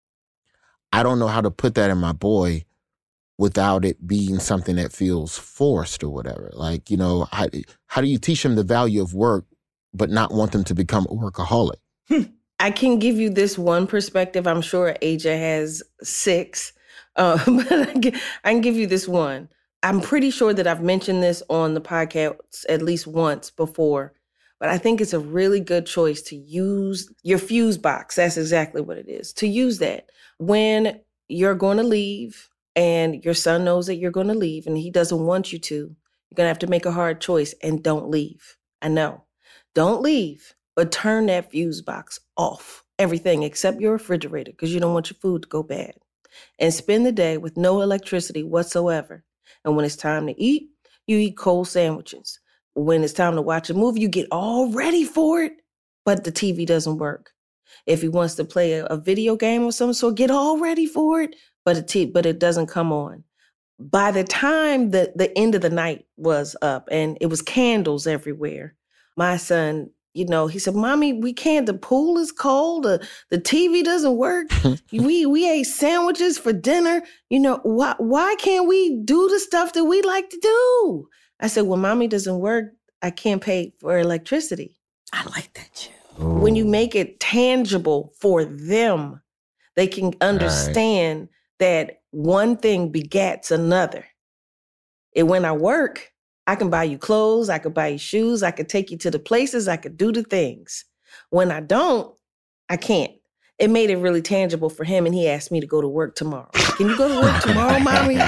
I don't know how to put that in my boy without it being something that feels forced or whatever. Like, you know, how, how do you teach them the value of work but not want them to become a workaholic? I can give you this one perspective. I'm sure Aja has six, uh, but I can, I can give you this one. I'm pretty sure that I've mentioned this on the podcast at least once before, but I think it's a really good choice to use your fuse box. That's exactly what it is. To use that when you're going to leave and your son knows that you're going to leave and he doesn't want you to, you're going to have to make a hard choice and don't leave. I know. Don't leave. But turn that fuse box off, everything except your refrigerator, because you don't want your food to go bad. And spend the day with no electricity whatsoever. And when it's time to eat, you eat cold sandwiches. When it's time to watch a movie, you get all ready for it, but the T V doesn't work. If he wants to play a, a video game of some sort, get all ready for it, but, it t- but it doesn't come on. By the time the, the end of the night was up and it was candles everywhere, my son, you know, he said, Mommy, we can't, the pool is cold, the, the T V doesn't work. we we ate sandwiches for dinner. You know, why why can't we do the stuff that we like to do? I said, well, Mommy doesn't work. I can't pay for electricity. I like that, too. When you make it tangible for them, they can understand that one thing begats another. And when I work, I can buy you clothes, I could buy you shoes, I could take you to the places, I could do the things. When I don't, I can't. It made it really tangible for him, and he asked me to go to work tomorrow. Can you go to work tomorrow, Mommy?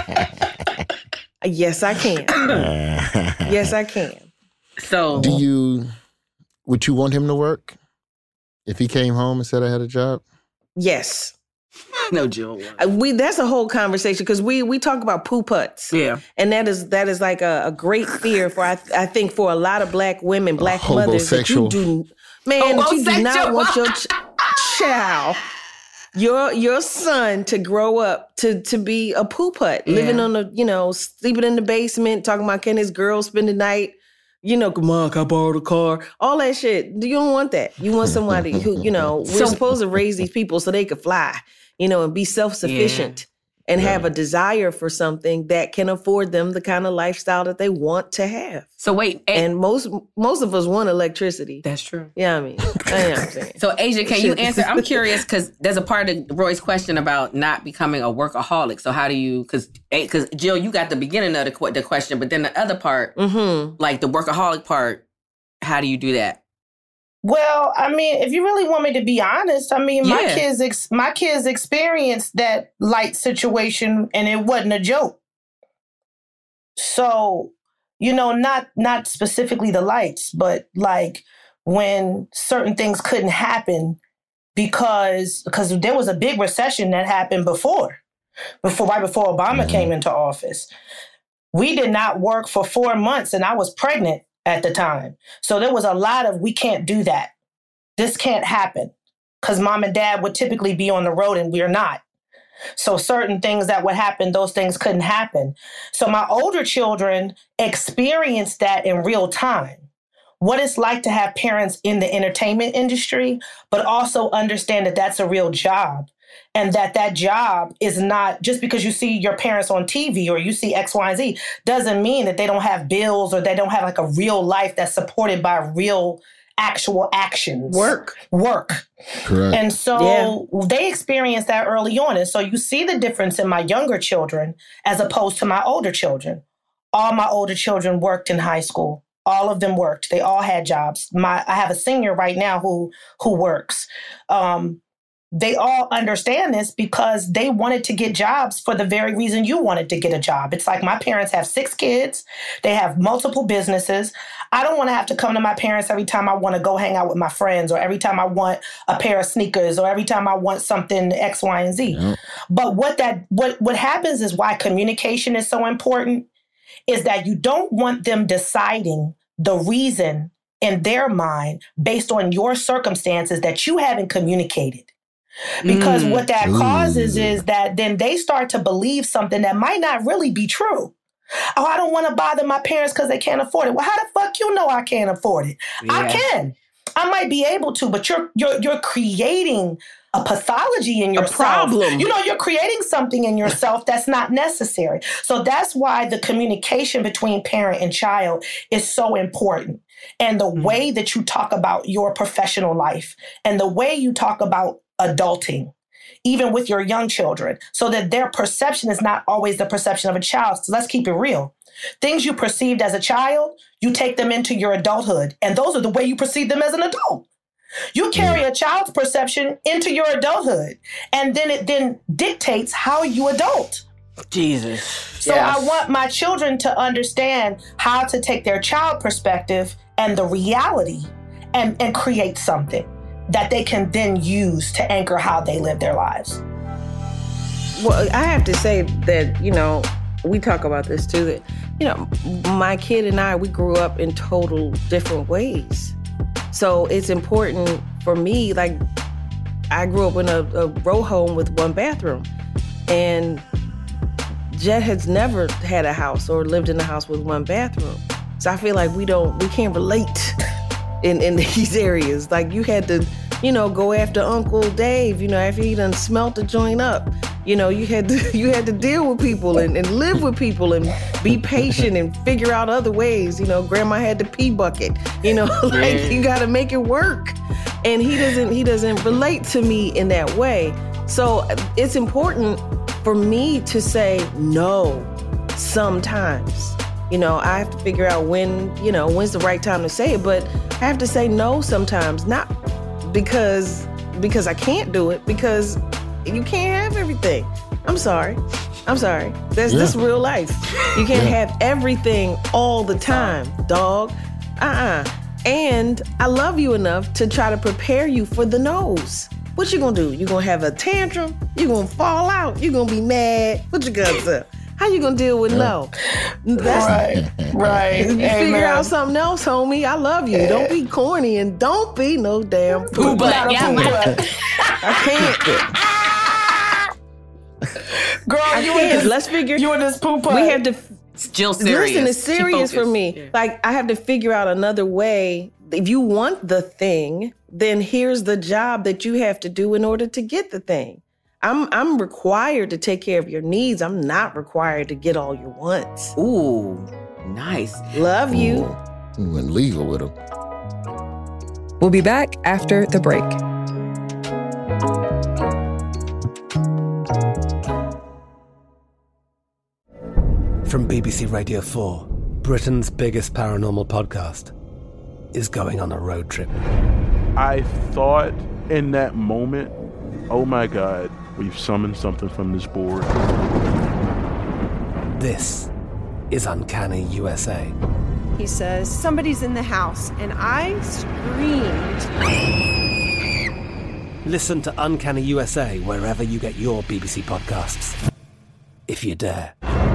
Yes, I can. Yes, I can. So, do you, would you want him to work if he came home and said I had a job? Yes. No, Jill. Uh, We that's a whole conversation because we we talk about poo putts. Yeah, and that is that is like a, a great fear for I, th- I think for a lot of black women, black mothers that you do, man, that you do not want your ch- child your your son to grow up to to be a poo putt, yeah. living on the, you know, sleeping in the basement, talking about can his girl spend the night, you know, come on, can I borrow the car? All that shit. You don't want that. You want somebody who, you know, we're so, supposed to raise these people so they could fly, you know, and be self-sufficient. Yeah. And yeah. have a desire for something that can afford them the kind of lifestyle that they want to have. So wait, a- and most most of us want electricity. That's true. Yeah, I mean, I know what I'm saying. So Asia, can you answer? I'm curious because there's a part of Roy's question about not becoming a workaholic. So how do you? Because because Jill, you got the beginning of the, the question, but then the other part, mm-hmm. like the workaholic part, how do you do that? Well, I mean, if you really want me to be honest, I mean, yeah. my kids, ex- my kids experienced that light situation, and it wasn't a joke. So, you know, not not specifically the lights, but like when certain things couldn't happen because because there was a big recession that happened before, before right before Obama mm-hmm. came into office. We did not work for four months, and I was pregnant at the time. So there was a lot of, we can't do that. This can't happen because mom and dad would typically be on the road and we're not. So certain things that would happen, those things couldn't happen. So my older children experienced that in real time. What it's like to have parents in the entertainment industry, but also understand that that's a real job. And that that job is not just because you see your parents on T V or you see X, Y, and Z doesn't mean that they don't have bills or they don't have like a real life that's supported by real actual actions. Work. Work. Correct. And so yeah. they experienced that early on. And so you see the difference in my younger children as opposed to my older children. All my older children worked in high school. All of them worked. They all had jobs. My I have a senior right now who who works. Um, They all understand this because they wanted to get jobs for the very reason you wanted to get a job. It's like my parents have six kids. They have multiple businesses. I don't want to have to come to my parents every time I want to go hang out with my friends or every time I want a pair of sneakers or every time I want something X, Y, and Z. Yeah. But what that what what happens is why communication is so important is that you don't want them deciding the reason in their mind based on your circumstances that you haven't communicated. Because mm. what that causes Ooh. is that then they start to believe something that might not really be true. Oh, I don't want to bother my parents because they can't afford it. Well, how the fuck you know I can't afford it? Yeah. I can. I might be able to, but you're you're you're creating a pathology in yourself. A problem. You know, you're creating something in yourself that's not necessary. So that's why the communication between parent and child is so important. And the mm. way that you talk about your professional life and the way you talk about adulting, even with your young children, so that their perception is not always the perception of a child. So let's keep it real. Things you perceived as a child, you take them into your adulthood, and those are the way you perceive them as an adult. You carry a child's perception into your adulthood, and then it then dictates how you adult. Jesus. So yes. I want my children to understand how to take their child perspective and the reality and, and create something that they can then use to anchor how they live their lives. Well, I have to say that, you know, we talk about this too, that, you know, my kid and I, we grew up in total different ways. So it's important for me, like, I grew up in a, a row home with one bathroom. And Jet has never had a house or lived in a house with one bathroom. So I feel like we don't, we can't relate in, in these areas. Like, you had to, you know, go after Uncle Dave, you know, after he done smelt the joint up. You know, you had to you had to deal with people and, and live with people and be patient and figure out other ways. You know, grandma had the pee bucket. You know, like yeah. you got to make it work. And he doesn't he doesn't relate to me in that way. So it's important for me to say no sometimes. You know, I have to figure out when, you know, when's the right time to say it. But I have to say no sometimes, not because because I can't do it, because you can't have everything. I'm sorry. I'm sorry. That's yeah. this real life. You can't yeah. have everything all the time, dog. Uh-uh. And I love you enough to try to prepare you for the no's. What you gonna do? You gonna have a tantrum? You gonna fall out? You gonna be mad? What you gonna do? How you gonna deal with no? That's, right, right. You Amen. Figure out something else, homie. I love you. Don't be corny and don't be no damn poo butt. Yeah, I can't. Girl, I you can't. in this, Let's figure. You in this poop. We have to. Still serious. Listen, it's serious for me. Yeah. Like, I have to figure out another way. If you want the thing, then here's the job that you have to do in order to get the thing. I'm I'm required to take care of your needs. I'm not required to get all your wants. Ooh, nice. Love you. We went legal with him. We'll be back after the break. From B B C Radio four, Britain's biggest paranormal podcast is going on a road trip. I thought in that moment, oh my God, we've summoned something from this board. This is Uncanny U S A. He says, somebody's in the house, and I screamed. Listen to Uncanny U S A wherever you get your B B C podcasts, if you dare.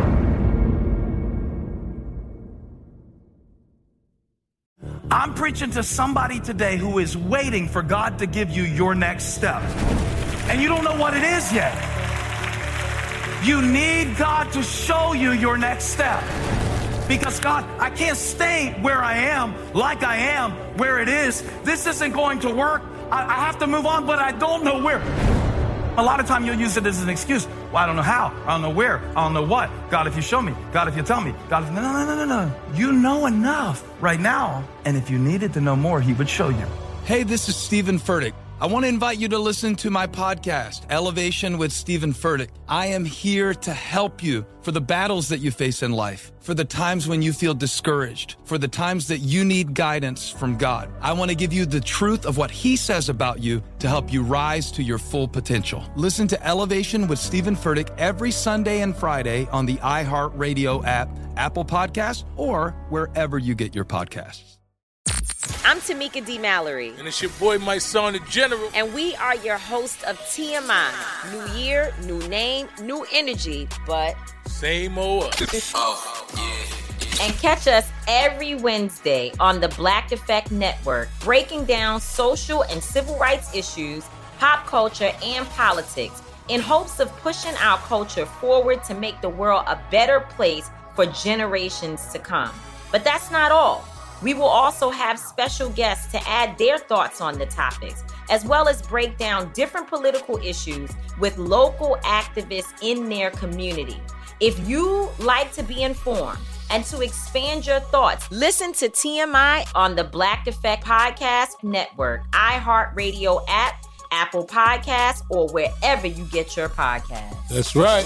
I'm preaching to somebody today who is waiting for God to give you your next step. And you don't know what it is yet. You need God to show you your next step. Because God, I can't stay where I am, like I am, where it is. This isn't going to work. I, I have to move on, but I don't know where. A lot of time you'll use it as an excuse. Well, I don't know how. I don't know where. I don't know what. God, if you show me. God, if you tell me. God, if... No, no, no, no, no. You know enough right now. And if you needed to know more, he would show you. Hey, this is Stephen Furtick. I want to invite you to listen to my podcast, Elevation with Stephen Furtick. I am here to help you for the battles that you face in life, for the times when you feel discouraged, for the times that you need guidance from God. I want to give you the truth of what he says about you to help you rise to your full potential. Listen to Elevation with Stephen Furtick every Sunday and Friday on the iHeartRadio app, Apple Podcasts, or wherever you get your podcasts. I'm Tamika D. Mallory. And it's your boy, my son, the General. And we are your hosts of T M I. New year, new name, new energy, but... Same old us. Oh, yeah, yeah. And catch us every Wednesday on the Black Effect Network, breaking down social and civil rights issues, pop culture, and politics, in hopes of pushing our culture forward to make the world a better place for generations to come. But that's not all. We will also have special guests to add their thoughts on the topics, as well as break down different political issues with local activists in their community. If you like to be informed and to expand your thoughts, listen to T M I on the Black Effect Podcast Network, iHeartRadio app, Apple Podcasts, or wherever you get your podcasts. That's right.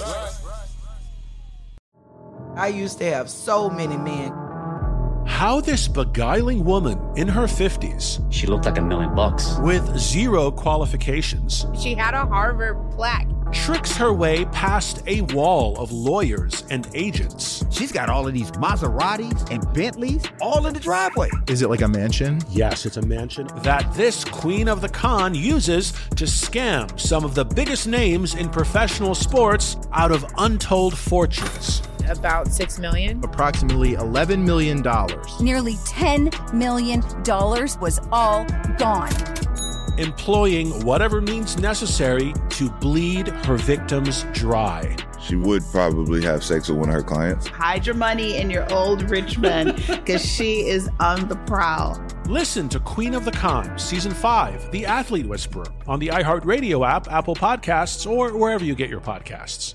I used to have so many men. How this beguiling woman in her fifties, she looked like a million bucks, with zero qualifications, She had a Harvard plaque. tricks her way past a wall of lawyers and agents. She's got all of these Maseratis and Bentleys all in the driveway. Is it like a mansion? Yes, it's a mansion that this queen of the con uses to scam some of the biggest names in professional sports out of untold fortunes. About six million. Approximately eleven million dollars. Nearly ten million dollars was all gone. Employing whatever means necessary to bleed her victims dry. She would probably have sex with one of her clients. Hide your money in your old rich man, because she is on the prowl. Listen to Queen of the Con, Season five, The Athlete Whisperer, on the iHeartRadio app, Apple Podcasts, or wherever you get your podcasts.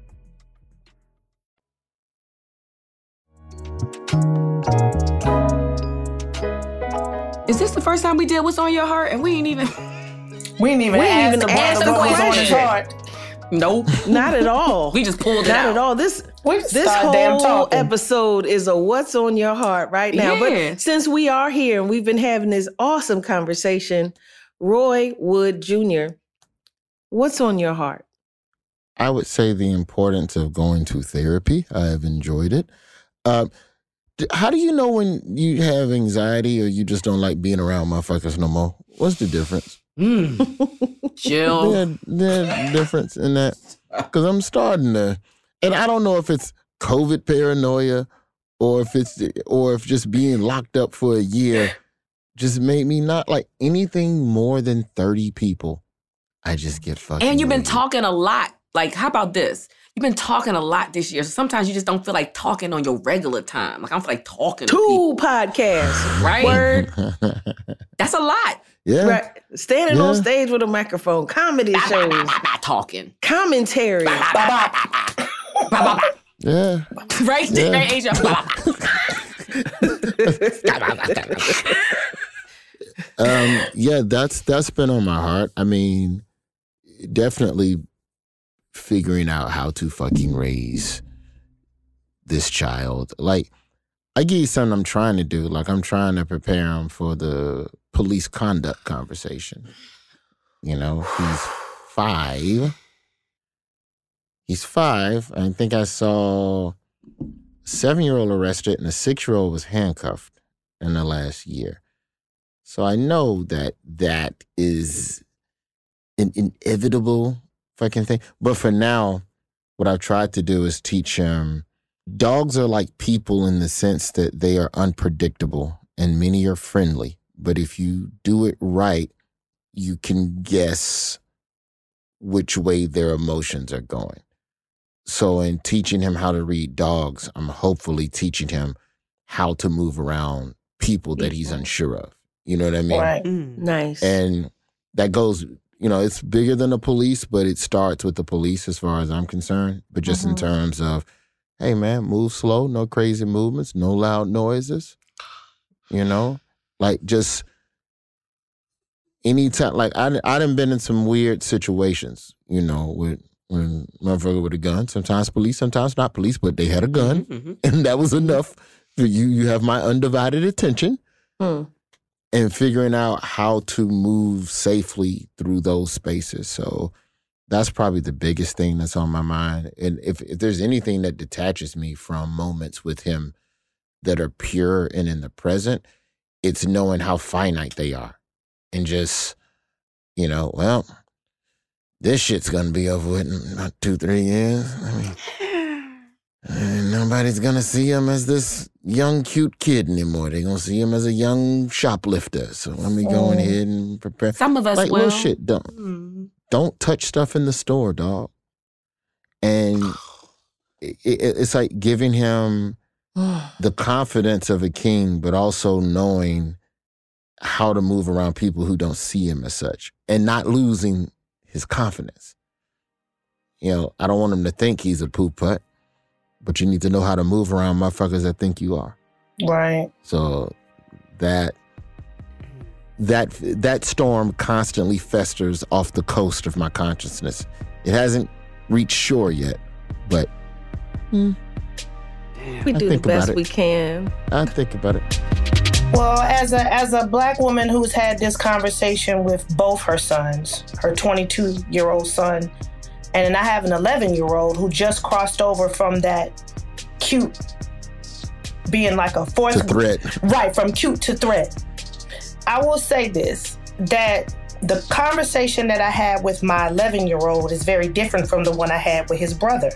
Is this the first time we did What's on Your Heart? And we ain't even... We ain't even We ain't asked even the asked brother the what was on his question. heart. Nope. Not at all. We just pulled it Not out. at all. This We this started damn whole talking. episode is a what's on your heart right now. Yeah. But since we are here and we've been having this awesome conversation, Roy Wood Junior, what's on your heart? I would say the importance of going to therapy. I have enjoyed it. Um, d- how do you know when you have anxiety or you just don't like being around motherfuckers no more? What's the difference? Mm. Chill. There's there difference in that. Because I'm starting to, and I don't know if it's COVID paranoia or if it's, or if just being locked up for a year just made me not like anything more than thirty people. I just get fucking. And you've been weird. talking a lot. Like, how about this? You've been talking a lot this year. So sometimes you just don't feel like talking on your regular time. Like, I don't feel like talking Two to people. podcasts. Right? Word. That's a lot. Yeah. Right. Standing Yeah. on stage with a microphone. Comedy shows. Not talking. Commentary. Yeah. Right there, Yeah. Asia. um, yeah, that's that's been on my heart. I mean, definitely figuring out how to fucking raise this child. Like, I give you something I'm trying to do. Like, I'm trying to prepare him for the police conduct conversation. You know, he's five. He's five. I think I saw a seven-year-old arrested and a six-year-old was handcuffed in the last year. So I know that that is an inevitable fucking thing. But for now, what I've tried to do is teach him dogs are like people in the sense that they are unpredictable and many are friendly. But if you do it right, you can guess which way their emotions are going. So in teaching him how to read dogs, I'm hopefully teaching him how to move around people that he's unsure of. You know what I mean? Right. Mm. Nice. And that goes, you know, it's bigger than the police, but it starts with the police as far as I'm concerned. But just Mhm. in terms of, hey, man, move slow, no crazy movements, no loud noises. You know? Like, just anytime, like, I, I done been in some weird situations, you know, with when motherfucker with a gun. Sometimes police, sometimes not police, but they had a gun. Mm-hmm. And that was enough for you. You have my undivided attention. Hmm. And figuring out how to move safely through those spaces. So that's probably the biggest thing that's on my mind. And if, if there's anything that detaches me from moments with him that are pure and in the present, it's knowing how finite they are. And just, you know, well, this shit's gonna be over with in about two, three years. I mean, and nobody's gonna see him as this young, cute kid anymore. They're gonna see him as a young shoplifter. So let me go Mm. ahead and prepare. Some of us like, will. little shit, don't Mm. don't touch stuff in the store, dog. And it, it, it's like giving him the confidence of a king, but also knowing how to move around people who don't see him as such, and not losing his confidence. You know, I don't want him to think he's a poop putt, but you need to know how to move around motherfuckers that think you are. Right. So that that that storm constantly festers off the coast of my consciousness. It hasn't reached shore yet, but hmm, We I do the think about best it. we can. I think about it. Well, as a as a black woman who's had this conversation with both her sons, her twenty-two-year-old son, and then I have an eleven-year-old who just crossed over from that cute being like a fourth To threat. Right, from cute to threat. I will say this, that the conversation that I had with my eleven-year-old is very different from the one I had with his brother.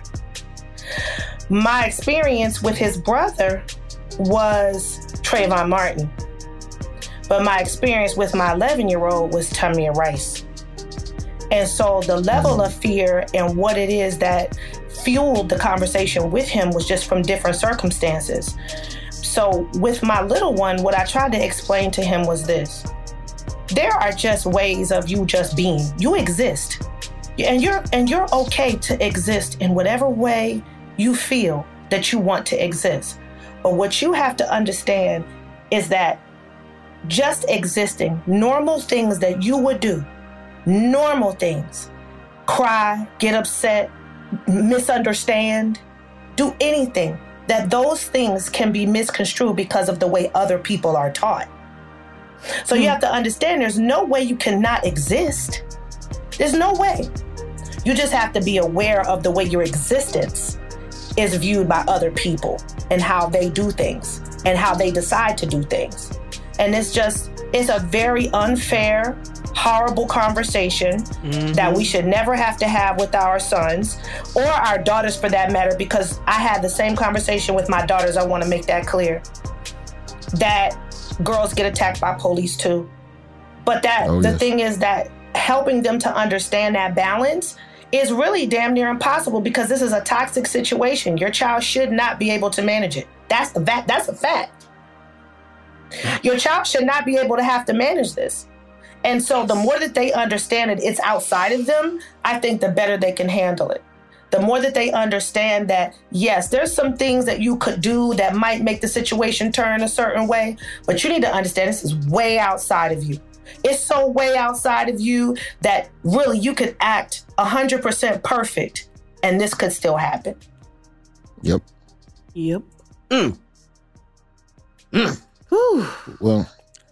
My experience with his brother was Trayvon Martin. But my experience with my eleven-year-old was Tamir Rice. And so the level of fear and what it is that fueled the conversation with him was just from different circumstances. So with my little one, what I tried to explain to him was this. There are just ways of you just being. You exist. And you're and you're okay to exist in whatever way you feel that you want to exist. But what you have to understand is that just existing, normal things that you would do, normal things, cry, get upset, misunderstand, do anything, that those things can be misconstrued because of the way other people are taught. So you have to understand there's no way you cannot exist. There's no way. You just have to be aware of the way your existence is viewed by other people and how they do things and how they decide to do things. And it's just, it's a very unfair, horrible conversation mm-hmm. that we should never have to have with our sons or our daughters for that matter, because I had the same conversation with my daughters. I want to make that clear. That girls get attacked by police too. But that Oh, the yes. thing is that helping them to understand that balance is really damn near impossible because this is a toxic situation. Your child should not be able to manage it. That's the fact. That's a fact. Your child should not be able to have to manage this. And so the more that they understand that it's outside of them, I think the better they can handle it. The more that they understand that, yes, there's some things that you could do that might make the situation turn a certain way, but you need to understand this is way outside of you. It's so way outside of you that really you could act one hundred percent perfect and this could still happen. Yep. Yep. Mm. Mm. Whew. Well,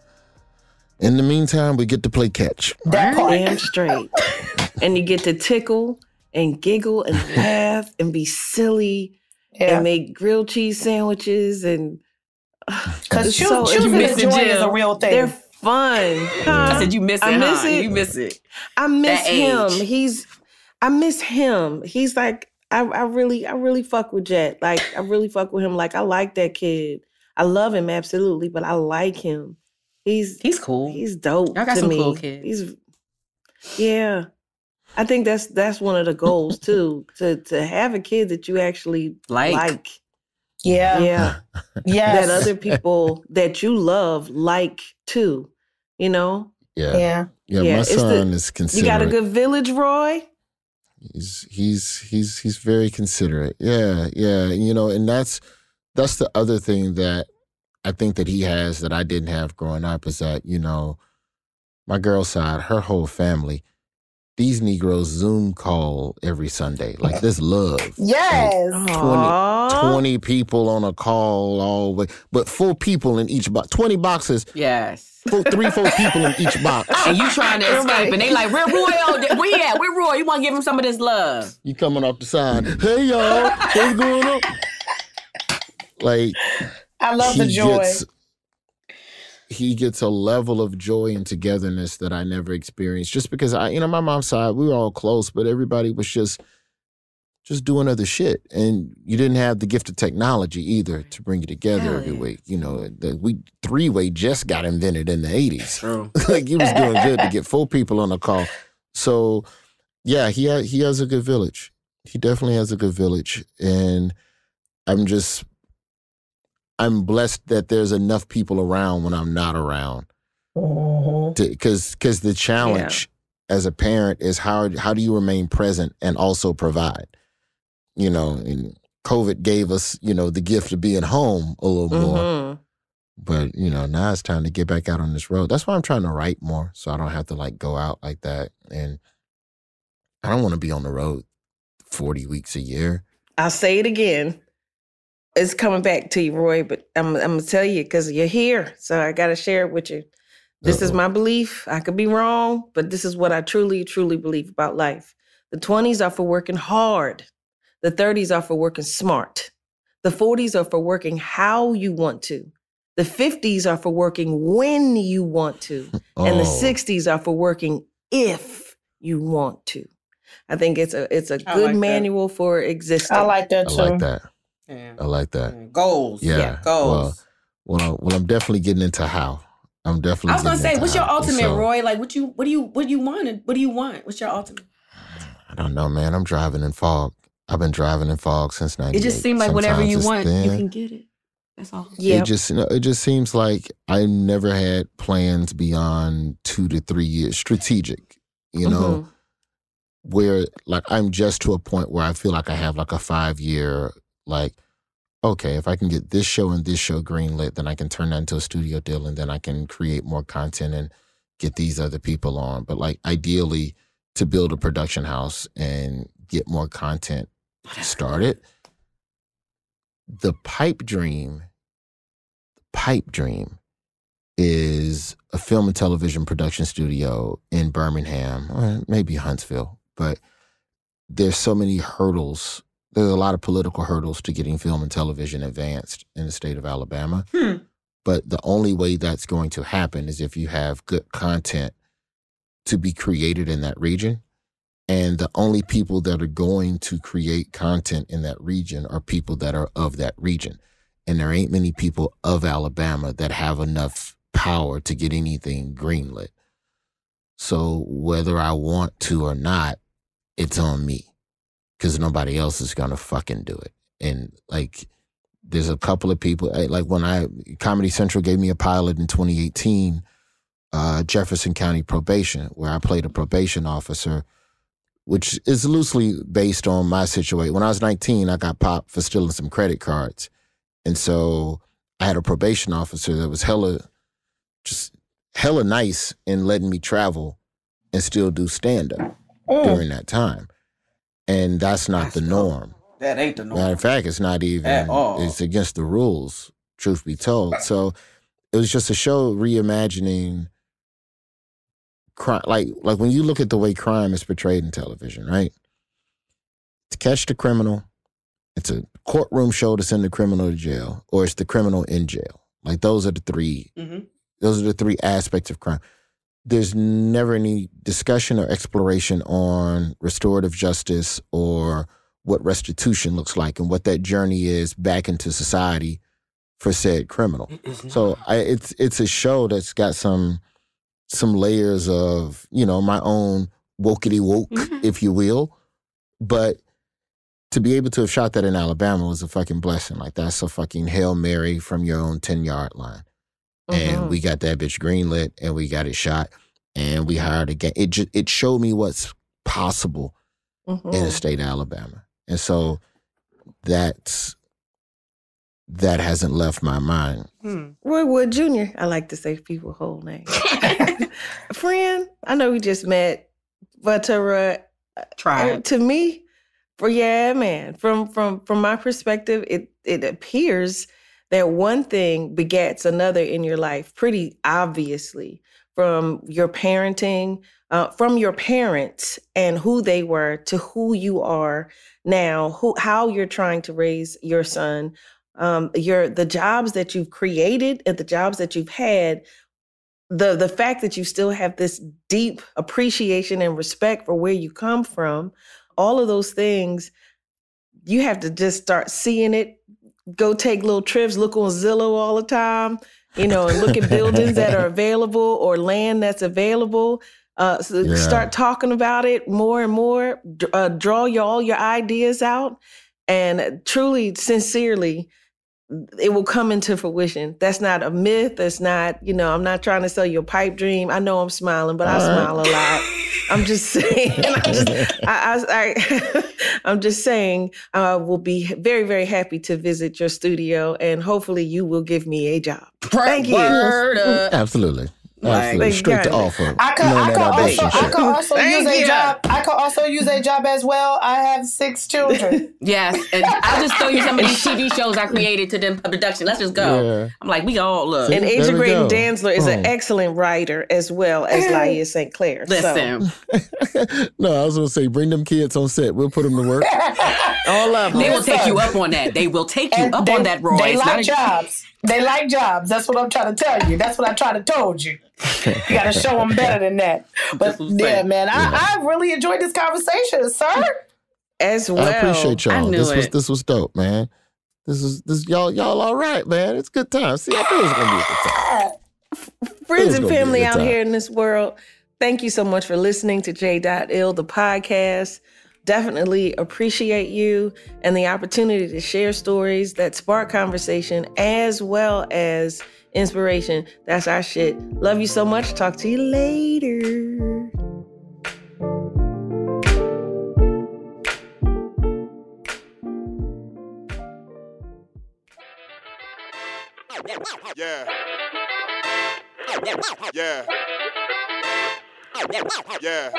in the meantime, we get to play catch. That part. Damn straight. And you get to tickle and giggle and laugh and be silly yeah. and make grilled cheese sandwiches and because choo- so, choosing to joy is a real thing. They're fun. Huh? I said you miss it. I miss huh? it. You miss it. I miss that him. age. He's. I miss him. He's like. I. I really. I really fuck with Jet. Like I really fuck with him. Like I like that kid. I love him absolutely, but I like him. He's. He's cool. He's dope. I got to some me. cool kids. He's. Yeah. I think that's that's one of the goals too, to to have a kid that you actually like. like. Yeah. Yeah. Yes. That other people that you love like too, you know? Yeah. Yeah. Yeah, Yeah, my it's son the- is considerate. You got a good village, Roy? He's he's he's he's very considerate. Yeah, yeah. You know, and that's that's the other thing that I think that he has that I didn't have growing up is that, you know, my girl's side, her whole family, these Negroes Zoom call every Sunday. Like this love. Yes. Like twenty, twenty people on a call all the way. But four people in each box. twenty boxes. Yes. Four, three, four people in each box. And you trying to escape, and they like, where Roy? Oh, where you at? Where Roy? You want to give him some of this love? You coming off the side. Hey, y'all. What's going on? Like, I love he the joy. Gets, he gets a level of joy and togetherness that I never experienced. Just because I, you know, my mom's side, we were all close, but everybody was just, just doing other shit, and you didn't have the gift of technology either to bring you together Hell every yeah. week. You know, the we three way just got invented in the eighties. True. Like he was doing good to get four people on a call. So, yeah, he ha- he has a good village. He definitely has a good village, and I'm just. I'm blessed that there's enough people around when I'm not around. Because because the challenge as a parent is how how do you remain present and also provide? You know, and COVID gave us, you know, the gift of being home a little more. Mhm. But, you know, now it's time to get back out on this road. That's why I'm trying to write more so I don't have to like go out like that. And I don't want to be on the road forty weeks a year. I'll say it again. It's coming back to you, Roy, but I'm, I'm going to tell you because you're here. So I got to share it with you. This is my belief. I could be wrong, but this is what I truly, truly believe about life. The twenties are for working hard. The thirties are for working smart. The forties are for working how you want to. The fifties are for working when you want to. And the Oh. sixties are for working if you want to. I think it's a it's a I good like that. manual for existing. I like that I too. like that. Yeah. I like that. Goals. Yeah. Yeah, goals. Well, well, well, I'm definitely getting into how. I'm definitely. I was gonna getting say, into what's your how. ultimate, So, Roy? Like, what you, what do you, what do you want? What do you want? What's your ultimate? I don't know, man. I'm driving in fog. I've been driving in fog since ninety-eight. It just seemed like whatever Sometimes you it's want, you thin. can get it. That's all. Yeah. It just, you know, it just seems like I never had plans beyond two to three years, strategic. You know, Mhm. where like I'm just to a point where I feel like I have like a five year like. Okay, if I can get this show and this show greenlit, then I can turn that into a studio deal and then I can create more content and get these other people on. But like ideally to build a production house and get more content started. The pipe dream, pipe dream is a film and television production studio in Birmingham, or maybe Huntsville, but there's so many hurdles. There's a lot of political hurdles to getting film and television advanced in the state of Alabama. Hmm. But the only way that's going to happen is if you have good content to be created in that region. And the only people that are going to create content in that region are people that are of that region. And there ain't many people of Alabama that have enough power to get anything greenlit. So whether I want to or not, it's on me because nobody else is going to fucking do it. And like, there's a couple of people, like when I, Comedy Central gave me a pilot in twenty eighteen, uh, Jefferson County Probation, where I played a probation officer, which is loosely based on my situation. When I was nineteen, I got popped for stealing some credit cards. And so I had a probation officer that was hella, just hella nice in letting me travel and still do stand-up oh. during that time. And that's not that's the norm. That ain't the norm. Matter of fact, it's not even, at all. It's against the rules, truth be told. So it was just a show reimagining crime. Like, like when you look at the way crime is portrayed in television, right? To catch the criminal, it's a courtroom show to send the criminal to jail, or it's the criminal in jail. Like those are the three, mm-hmm. those are the three aspects of crime. There's never any discussion or exploration on restorative justice or what restitution looks like and what that journey is back into society for said criminal. So I, it's it's a show that's got some some layers of, you know, my own wokety woke, mm-hmm. if you will. But to be able to have shot that in Alabama was a fucking blessing. Like, that's a fucking Hail Mary from your own ten-yard line. Mm-hmm. And we got that bitch greenlit, and we got it shot, and we hired a gang. It, ju- it showed me what's possible mm-hmm. in the state of Alabama. And so that's, that hasn't left my mind. Hmm. Roy Wood Junior I like to say people's whole name. Friend, I know we just met, but uh, uh, to me, for yeah, man, from from from my perspective, it it appears that one thing begets another in your life, pretty obviously, from your parenting, uh, from your parents and who they were to who you are now, who how you're trying to raise your son, um, your the jobs that you've created and the jobs that you've had. The the fact that you still have this deep appreciation and respect for where you come from, all of those things, you have to just start seeing it. Go take little trips, look on Zillow all the time, you know, and look at buildings that are available or land that's available. Uh, so yeah. Start talking about it more and more. Uh, draw your, all your ideas out, and truly, sincerely, it will come into fruition. That's not a myth. That's not, you know, I'm not trying to sell you a pipe dream. I know I'm smiling, but I smile a lot. I'm just saying, I'm just, I, I, I, I'm just saying, I uh, will be very, very happy to visit your studio, and hopefully you will give me a job. Thank you. Absolutely. Absolutely. Straight to offer. I could, I could also, I could also use a job. I could also use a job as well. I have six children. Yes, and I'll just throw you some of these T V shows I created to them production. Let's just go. Yeah. I'm like, we all look. And Aja Graydon Dantzler is oh. an excellent writer as well as Laia Saint Clair. Listen. So. No, I was going to say, bring them kids on set. We'll put them to work. All of them. They will take you up on that. They will take you and up they, on that, Roy. They it's like jobs. They like jobs. That's what I'm trying to tell you. That's what I tried to told you. You got to show them better than that. But yeah, man, I, yeah. I really enjoyed this conversation, sir. As well. I appreciate y'all. I knew this it. was this was dope, man. This is this y'all y'all all right, man. It's a good time. See, I knew it was gonna be a good time. Friends and family out here in this world, thank you so much for listening to J Ill, the podcast. Definitely appreciate you and the opportunity to share stories that spark conversation as well as inspiration. That's our shit. Love you so much. Talk to you later. Yeah. Yeah. Yeah.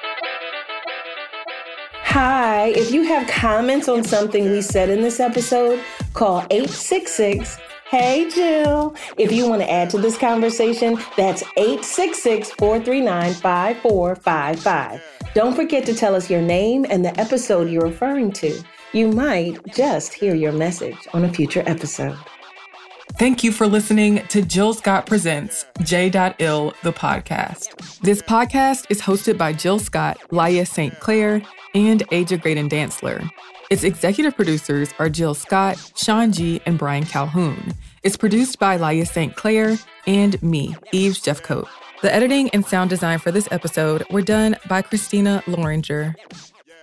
Hi, if you have comments on something we said in this episode, call eight six six, hey Jill. If you want to add to this conversation, that's eight six six, four three nine, five four five five. Don't forget to tell us your name and the episode you're referring to. You might just hear your message on a future episode. Thank you for listening to Jill Scott Presents J Ill, the podcast. This podcast is hosted by Jill Scott, Laia Saint Clair, and Aja Graydon Dantzler. Its executive producers are Jill Scott, Sean G., and Brian Calhoun. It's produced by Laia Saint Clair and me, Eve Jeffcoat. The editing and sound design for this episode were done by Christina Loringer.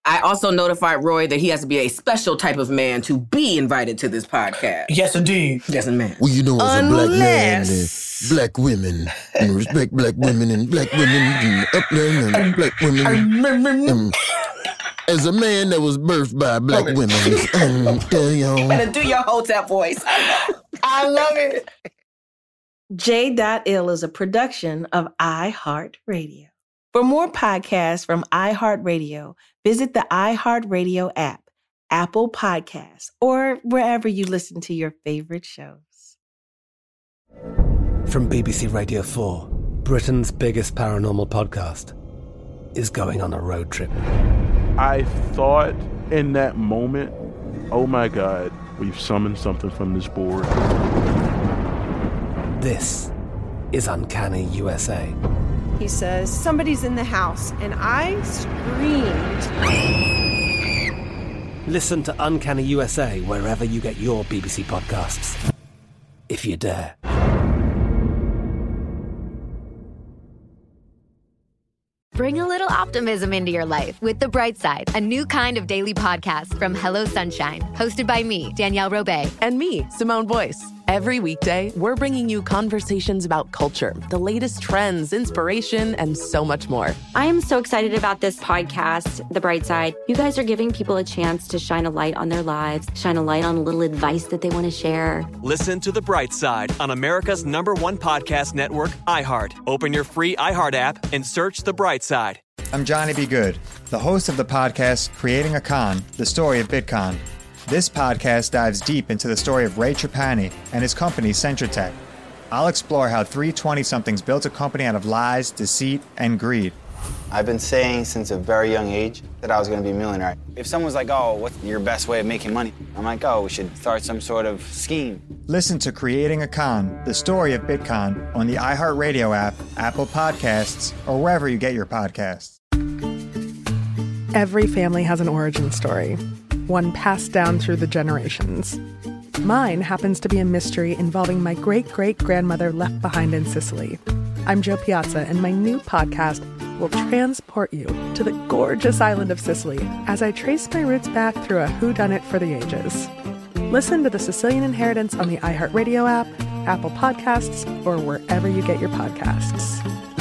I also notified Roy that he has to be a special type of man to be invited to this podcast. Yes, indeed. Yes, man. Well, you know, as a black man, Unless- and black women, and respect black women, and black women, and upland, and black women. um, as a man that was birthed by black women, um, tell y'all. Better do your hotel voice. I love it. J.Ill is a production of iHeartRadio. For more podcasts from iHeartRadio, visit the iHeartRadio app, Apple Podcasts, or wherever you listen to your favorite shows. From B B C Radio four, Britain's biggest paranormal podcast is going on a road trip. I thought in that moment, oh my God, we've summoned something from this board. This is Uncanny U S A. He says, somebody's in the house, and I screamed. Listen to Uncanny U S A wherever you get your B B C podcasts, if you dare. Bring a little optimism into your life with The Bright Side, a new kind of daily podcast from Hello Sunshine, hosted by me, Danielle Robay. And me, Simone Boyce. Every weekday, we're bringing you conversations about culture, the latest trends, inspiration, and so much more. I am so excited about this podcast, The Bright Side. You guys are giving people a chance to shine a light on their lives, shine a light on a little advice that they want to share. Listen to The Bright Side on America's number one podcast network, iHeart. Open your free iHeart app and search The Bright Side. I'm Johnny B. Good, the host of the podcast Creating a Con, the story of Bitcoin. This podcast dives deep into the story of Ray Trapani and his company, Centratech. I'll explore how three twenty-somethings built a company out of lies, deceit, and greed. I've been saying since a very young age that I was going to be a millionaire. If someone's like, oh, what's your best way of making money? I'm like, oh, we should start some sort of scheme. Listen to Creating a Con, the story of Bitcoin, on the iHeartRadio app, Apple Podcasts, or wherever you get your podcasts. Every family has an origin story, one passed down through the generations. Mine happens to be a mystery involving my great-great-grandmother left behind in Sicily. I'm Jo Piazza, and my new podcast will transport you to the gorgeous island of Sicily as I trace my roots back through a whodunit for the ages. Listen to The Sicilian Inheritance on the iHeartRadio app, Apple Podcasts, or wherever you get your podcasts.